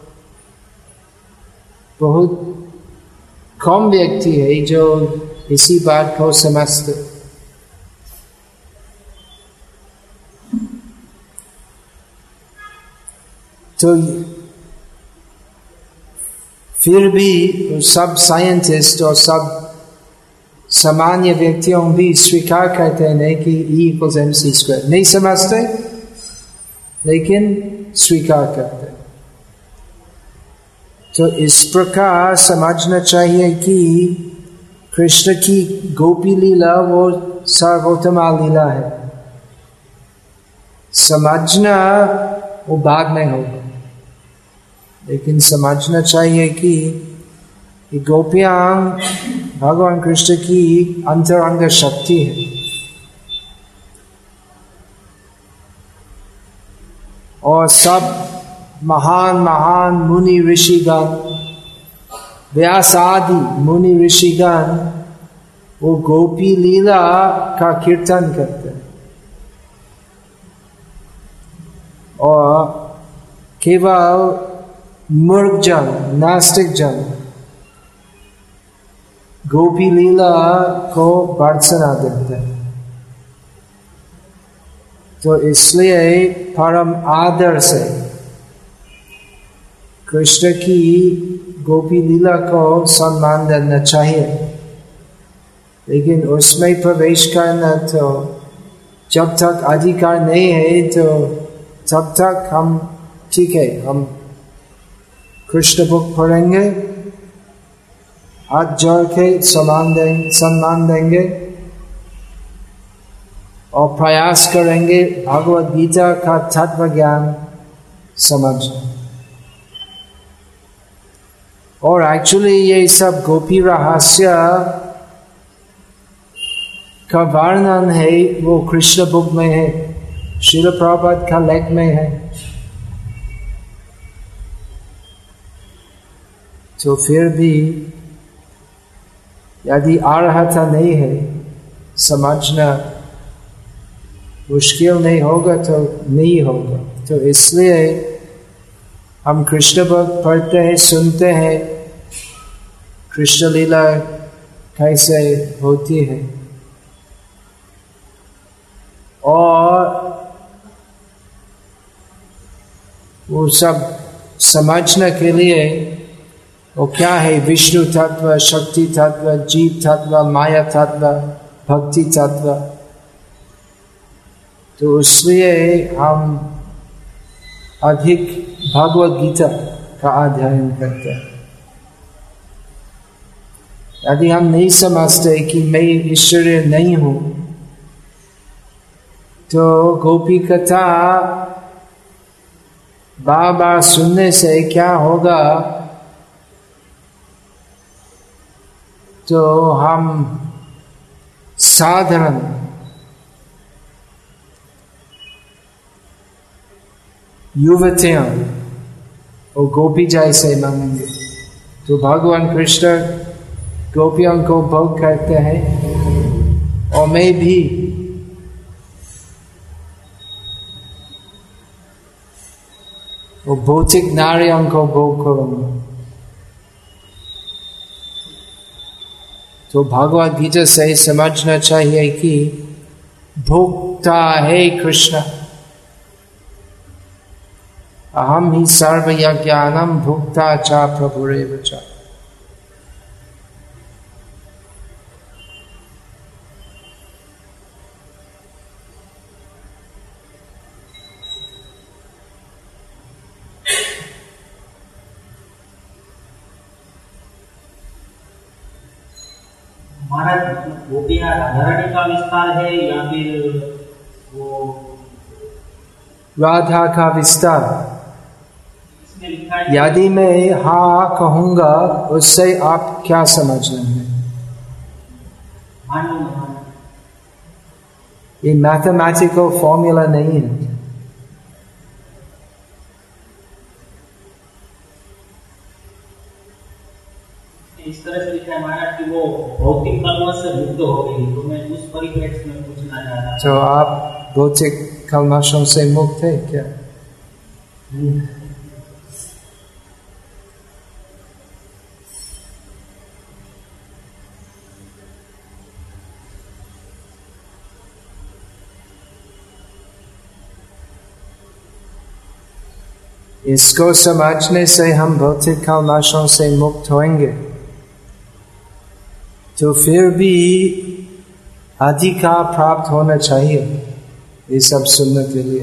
बहुत कम व्यक्ति है जो इसी बात को समझते। तो फिर भी सब साइंटिस्ट और सब सामान्य व्यक्तियों भी स्वीकार करते हैं कि E=mc², नहीं समझते लेकिन स्वीकार करते। तो इस प्रकार समझना चाहिए कि कृष्ण की गोपी लीला वो सर्वोत्तम लीला है। समझना वो बाद में होगा, लेकिन समझना चाहिए कि गोपियां भगवान कृष्ण की अंतरंग शक्ति है। और सब महान महान मुनि ऋषिगण, व्यास आदि मुनि ऋषिगण वो गोपी लीला का कीर्तन करते हैं। और केवल मूर्ख जन, नास्तिक जन गोपी लीला को भर्त्सना देते हैं। तो इसलिए परम आदर से कृष्ण की गोपी लीला को सम्मान देना चाहिए, लेकिन उसमें प्रवेश करना तो जब तक अधिकार नहीं है तो तब तक हम ठीक है, हम कृष्ण बुक पढ़ेंगे, हाथ जोड़ के सम्मान देंगे और प्रयास करेंगे भगवद गीता का तत्व ज्ञान समझना। और एक्चुअली ये सब गोपी रहस्य का वर्णन है वो कृष्ण बुक में है, श्रील प्रभुपाद का लेख में है। तो फिर भी यदि अर्हता नहीं है, समझना मुश्किल नहीं होगा तो नहीं होगा। तो इसलिए हम कृष्ण भक्त पढ़ते हैं, सुनते हैं कृष्ण लीला कैसे होती है, और वो सब समझने के लिए वो क्या है, विष्णु तत्व, शक्ति तत्व, जीव तत्व, माया तत्व, भक्ति तत्व। तो इसलिए हम अधिक भगवद गीता का अध्ययन करते हैं। यदि हम नहीं समझते कि मैं ईश्वरीय नहीं हूं, तो गोपी कथा बार बार सुनने से क्या होगा, तो हम साधारण युवतियां और गोपी जैसे मानेंगे। तो भगवान कृष्ण गोपियों को भोग करते हैं और मैं भी वो भौतिक नारियों को भोग करूंगा। तो भगवद गीता से समझना चाहिए कि भोक्ता है कृष्ण, अहम ही सर्व यज्ञानम भुक्ता च प्रभुरेव च। महाराज गोपियाँ राधा रानी का विस्तार है या फिर वो राधा का विस्तार? इसमें लिखा है यदि मैं हाँ कहूंगा उससे आप क्या समझ लेंगे? ये मैथमेटिकल फॉर्मूला नहीं है। इस तरह से लिखा है महाराज कि वो भौतिक कलमश से मुक्त हो गई, तो मैं उस परिप्रेक्ष्य में पूछना चाहता हूँ। तो आप भौतिक कलमशों से मुक्त है क्या? इसको समझने से हम भौतिक कलमशों से मुक्त होंगे, तो फिर भी अधिकार प्राप्त होना चाहिए ये सब सुनने के लिए।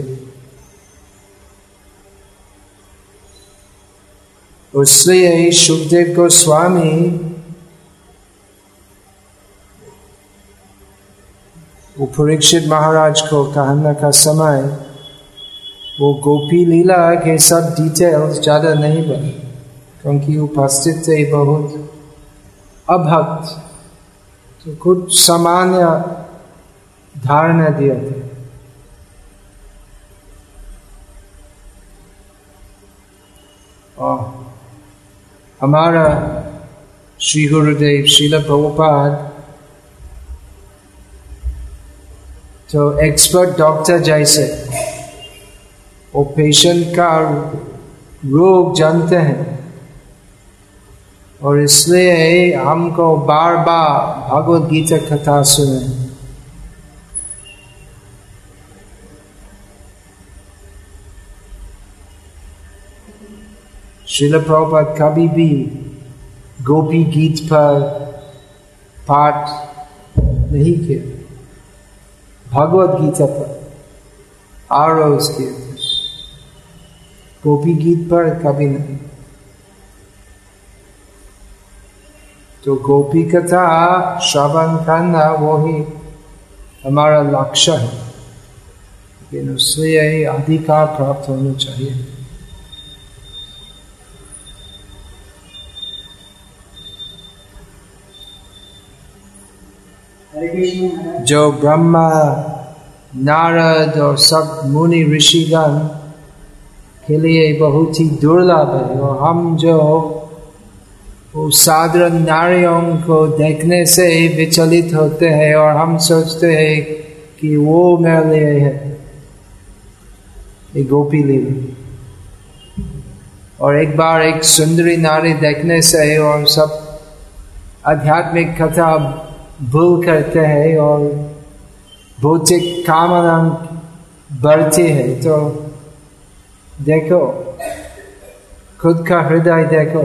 इसलिए शुकदेव गोस्वामी वो परीक्षित महाराज को कहने का समय वो गोपी लीला के सब डिटेल्स ज्यादा नहीं बने, क्योंकि उपस्थित थे बहुत अभक्त, तो कुछ सामान्य धारणा दिया थे। और हमारा श्री गुरुदेव श्रील प्रभुपाद तो एक्सपर्ट डॉक्टर जैसे वो पेशेंट का रोग जानते हैं, और इसलिए हमको बार बार भगवद गीता कथा सुने। श्रील प्रभुपाद कभी भी गोपी गीत पर पाठ नहीं किया, भगवद गीता पर आरोज किए थे, गोपी गीत पर कभी नहीं। तो गोपी कथा श्रवण करना वो ही हमारा लक्ष्य है, लेकिन उससे यही अधिकार प्राप्त होना चाहिए। जो ब्रह्मा नारद और सब मुनि ऋषिगण के लिए बहुत ही दुर्लभ है, और हम जो वो साधारण नारियों को देखने से विचलित होते हैं और हम सोचते हैं कि वो मेरे लिए है, ये गोपी लीला। और एक बार एक सुंदरी नारी देखने से और सब आध्यात्मिक कथा भूल करते हैं और भौतिक कामना बढ़ती है। तो देखो, खुद का हृदय देखो,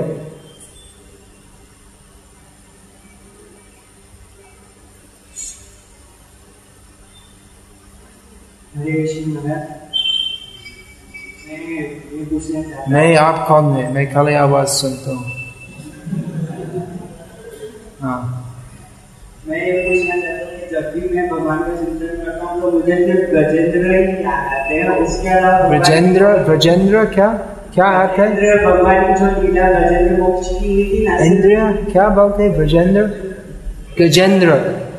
नहीं आप कौन है? मैं खाली आवाज सुनता हूँ। हाँ, मैं ये पूछना चाहता हूँ कि जब भी मैं भगवान का चिंतन करता हूँ तो मुझे सिर्फ गजेंद्र ही याद आते हैं, उसके अलावा ब्रजेंद्र क्या आते हैं? भगवान की जो लीला गजेंद्र मोक्ष की हुई थी ना, इंद्रिया क्या बोलते हैं? ब्रजेंद्र, गजेंद्र,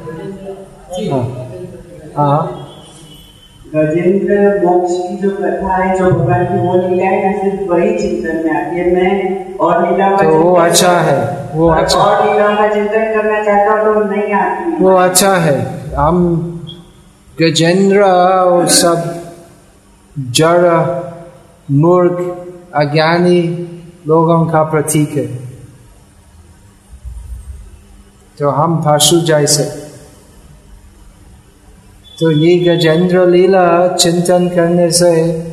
हाँ गजेंद्र मोक्ष की जो कथा है, जो भगवान की वो लीला है ना, सिर्फ वही चिंतन में आती है। मैं और लीला का तो वो अच्छा है, वो अच्छा, और लीला का चिंतन करना चाहता हूँ तो नहीं आती, वो अच्छा है। हम गजेंद्र वो सब जड़ मूर्ख अज्ञानी लोगों का प्रतीक है, तो हम पशु जैसे। तो ये गजेंद्र लीला चिंतन करने से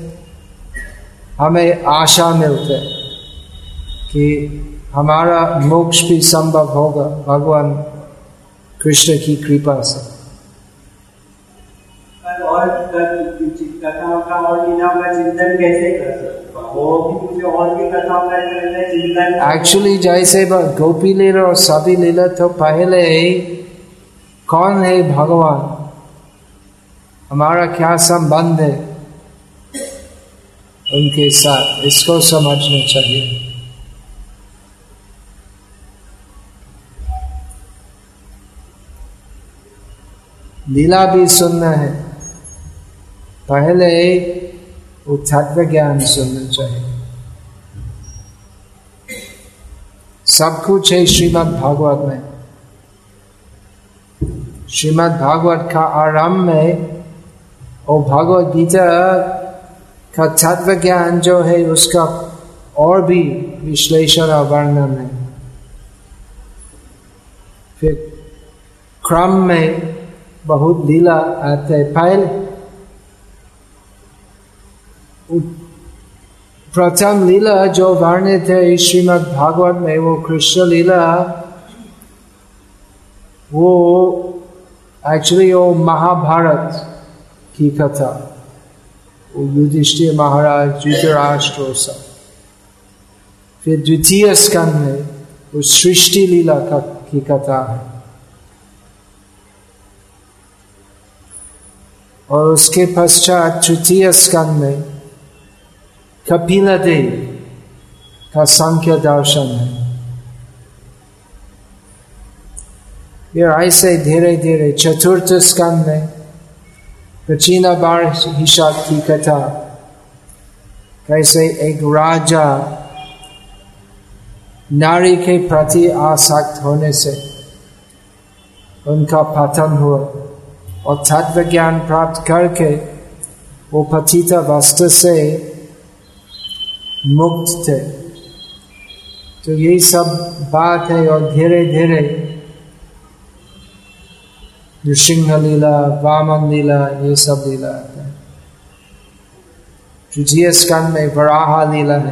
हमें आशा मिलती है कि हमारा मोक्ष भी संभव होगा भगवान कृष्ण की कृपा से। और कथाओं का और लीलाओं का चिंतन कैसे कर सकता हूँ? वो भी मुझे और भी कथाओं का चिंतन एक्चुअली जैसे गोपी लीला और सभी लीला तो पहले कौन है भगवान, हमारा क्या संबंध है उनके साथ, इसको समझना चाहिए। लीला भी सुनना है, पहले वो तत्व ज्ञान सुनना चाहिए। सब कुछ है श्रीमद् भागवत में। श्रीमद् भागवत का आरंभ में और भगवद गीता का तत्व ज्ञान जो है उसका और भी विश्लेषण और वर्णन है। फिर क्रम में बहुत लीला आते। पहले प्रथम लीला जो वर्णित है श्रीमद् भागवत में वो कृष्ण लीला, वो एक्चुअली वो महाभारत की कथा, वो युधिष्ठिर महाराज, धृतराष्ट्र सब। फिर द्वितीय स्कंद में वो सृष्टि लीला की कथा है, और उसके पश्चात तृतीय स्कंद में कपिलदेव का सांख्य दर्शन है। फिर ऐसे धीरे धीरे चतुर्थ स्कंद में प्राचीन बारहिषा की कथा, कैसे एक राजा नारी के प्रति आसक्त होने से उनका पतन हुआ और तत्व ज्ञान प्राप्त करके वो पतित अवस्था से मुक्त थे। तो यही सब बात है, और धीरे धीरे नृसिंह लीला, वामन लीला, ये सब लीला आता है। तृतीय स्कंद में वराह लीला है।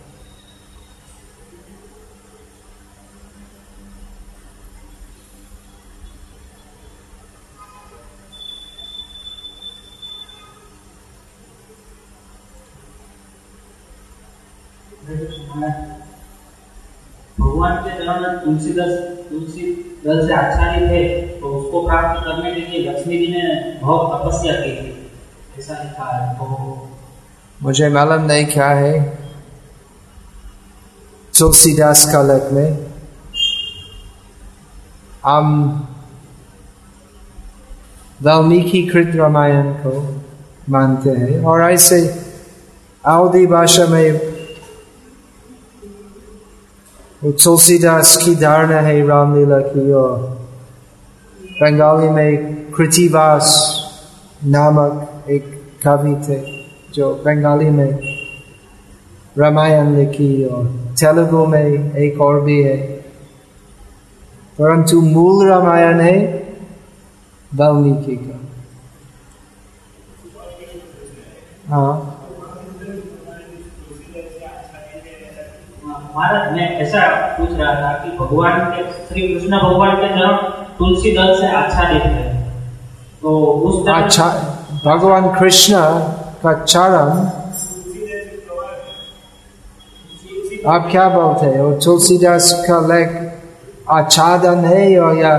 भगवान के चरण तुलसी दल से आच्छादित है, तो उसको प्राप्त करने के लिए लक्ष्मी जी ने बहुत तपस्या की थी, ऐसा लिखा है। तो मुझे मालूम नहीं क्या है। तुलसीदास का लेख में हम वाल्मीकि कृत रामायण को मानते हैं, और ऐसे अवधी भाषा में तुलसीदास की धारणा है रामलीला की, और बंगाली में कृतिवास नामक एक कवि थे जो बंगाली में रामायण लिखी, और तेलुगु में एक और भी है, परंतु मूल रामायण है वाल्मीकि का। हाँ, महाराज मैं ऐसा पूछ रहा था कि भगवान के श्री कृष्ण भगवान के चरण तुलसी दल से आच्छादित है, तो उस अच्छा भगवान कृष्ण का चरण आप क्या बोलते हैं? और तुलसीदास का लेख आच्छादन है या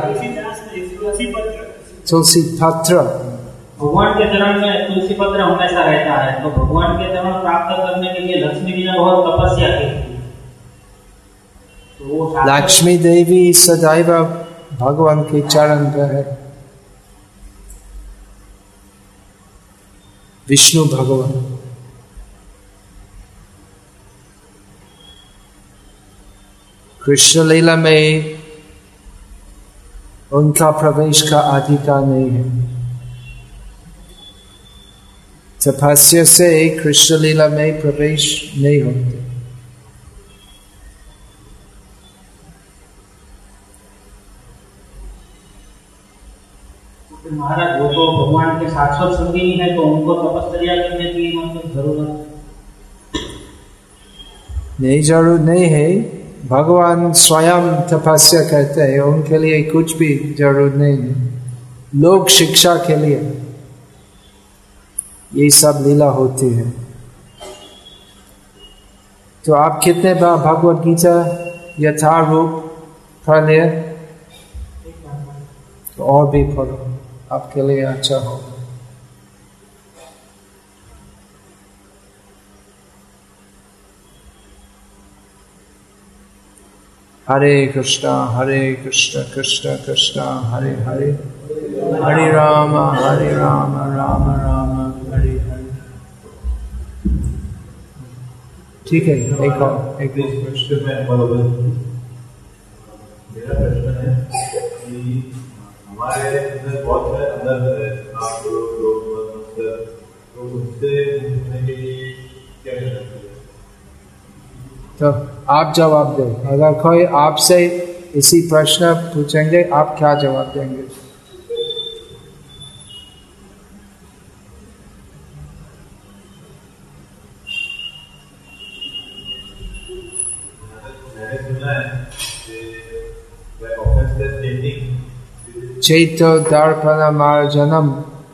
तुलसी पत्र? भगवान के चरण में तुलसी पत्र हमेशा रहता है, तो भगवान के चरण प्राप्त करने के लिए लक्ष्मी जी ने बहुत तपस्या की थी। लक्ष्मी देवी सदैव भगवान के चरण पर है। विष्णु भगवान कृष्ण लीला में उनका प्रवेश का अधिकार नहीं है। तपस्या से कृष्ण लीला में प्रवेश नहीं होते। महाराज वो तो भगवान के शाश्वत संगी है, तो उनको तपस्या करने की मतलब जरूरत नहीं, जरूर नहीं है। भगवान स्वयं तपस्या करते हैं, उनके लिए कुछ भी जरूरत नहीं है। लोक शिक्षा के लिए ये सब लीला होती है। तो आप कितने बार भगवद गीता यथारूप पढ़ लिए? तो और भी पढ़ो, आपके लिए अच्छा होगा। हरे कृष्णा कृष्ण कृष्ण हरे हरे, हरे राम राम राम हरे हरे। ठीक है, एक प्रश्न मेरा प्रश्न है कि हमारे अंदर बहुत सारे अंदर आप लोग तो उससे के लिए क्या करना चाहिए? तो आप जवाब दें। अगर कोई आपसे इसी प्रश्न पूछेंगे, आप क्या जवाब देंगे? चैतो दर्पण मार्जनम,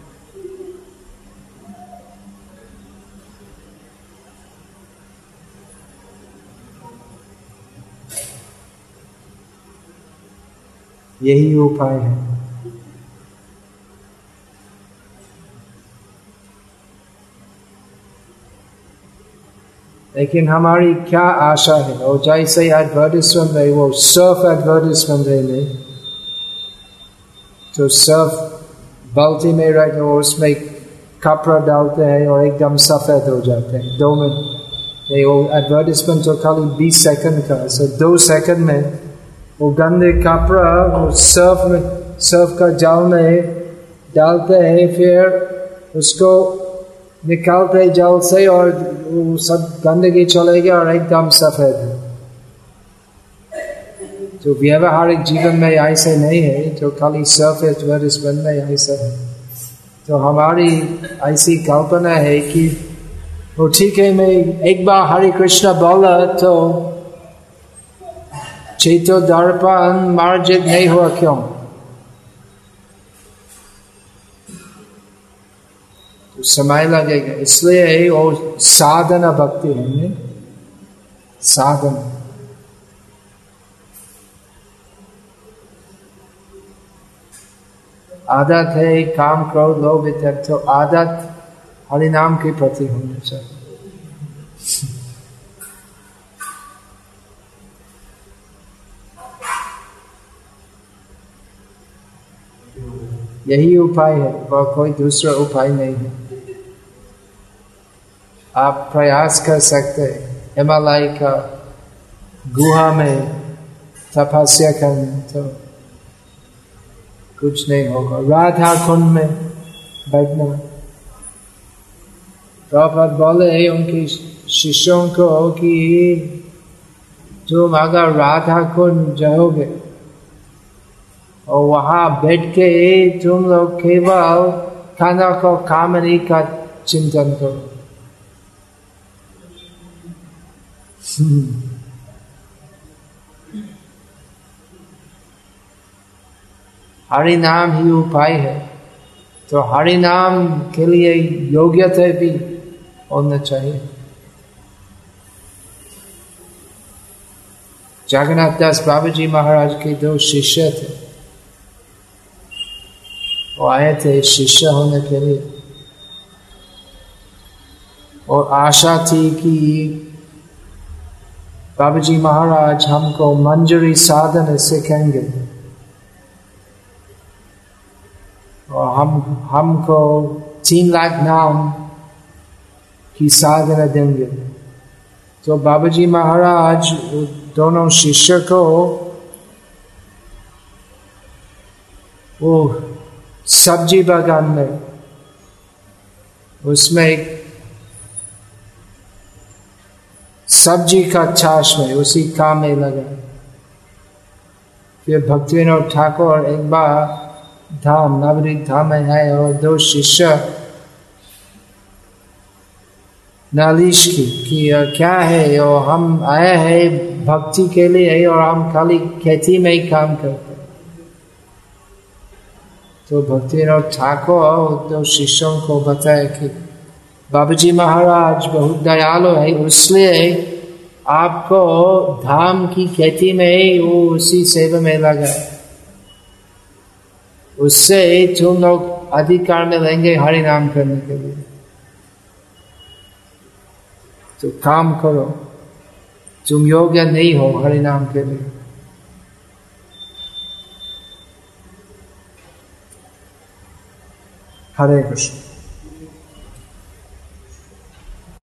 यही उपाय है। लेकिन हमारी क्या आशा है, और जैसे एडवर्टिजमेंट है, वो सर्फ एडवर्टिजमेंट है नहीं, तो सर्फ बाल्टी में रख और उसमें कपड़ा डालते हैं और एकदम सफेद हो जाते हैं 2 मिनट। वो एडवर्टिजमेंट तो खाली 20 सेकंड का, सो 2 सेकंड में वो गंदे कपड़ा वो सर्फ का जाल में डालते हैं, फिर उसको निकालते जाल से और वो सब गंदगी चलेगी और एकदम सफेद है। तो व्यवहारिक जीवन में ऐसे नहीं है, तो खाली सर्फ एडवर्टिजमेंट में ऐसा है। तो हमारी ऐसी कल्पना है कि वो ठीक है, मैं एक बार हरे कृष्ण बोला तो चैतो दर्पण मार्जित नहीं हुआ, क्यों? तो समय लगेगा, इसलिए वो साधना भक्ति है, साधना। आदत है काम क्रोध लोभ इत्यादि, तो आदत हरिनाम के प्रति होनी चाहिए। यही उपाय है, और कोई दूसरा उपाय नहीं है। आप प्रयास कर सकते हैं हिमालय का गुहा में तपस्या करने, तो कुछ नहीं होगा। राधा कुंड में बैठना, प्रभुपाद बोले उनके शिष्यों को कि तुम अगर राधा कुंड जाओगे और वहां बैठ के तुम लोग केवल खाना को कामनी का चिंतन करो। हरि नाम ही उपाय है, तो हरि नाम के लिए योग्यता भी होना चाहिए। जगन्नाथ दास बाबा जी महाराज के 2 शिष्य थे, वो आए थे शिष्य होने के लिए, और आशा थी कि बाबा जी महाराज हमको मंजरी साधन सिखाएंगे और हमको 3 लाख नाम की साधना देंगे। तो बाबा जी महाराज दोनों शिष्य को वो सब्जी बागान में, उसमें एक सब्जी का चाश में उसी काम में लगा। फिर भक्तिविनोद ठाकुर एक बार धाम नवनीत धाम में है और 2 शिष्य नालिश की कि क्या है, और हम आए हैं भक्ति के लिए और हम खाली खेती में ही काम करते। तो भक्तिविनोद ठाकुर 2 शिष्यों को बताया कि बाबूजी महाराज बहुत दयालु है, इसलिए आपको धाम की खेती में वो उसी सेवा में लगा। उससे तुम लोग अधिकार में लेंगे हरि नाम करने के लिए। तो काम करो, तुम योग्य नहीं हो हरि नाम के लिए। हरे कृष्ण।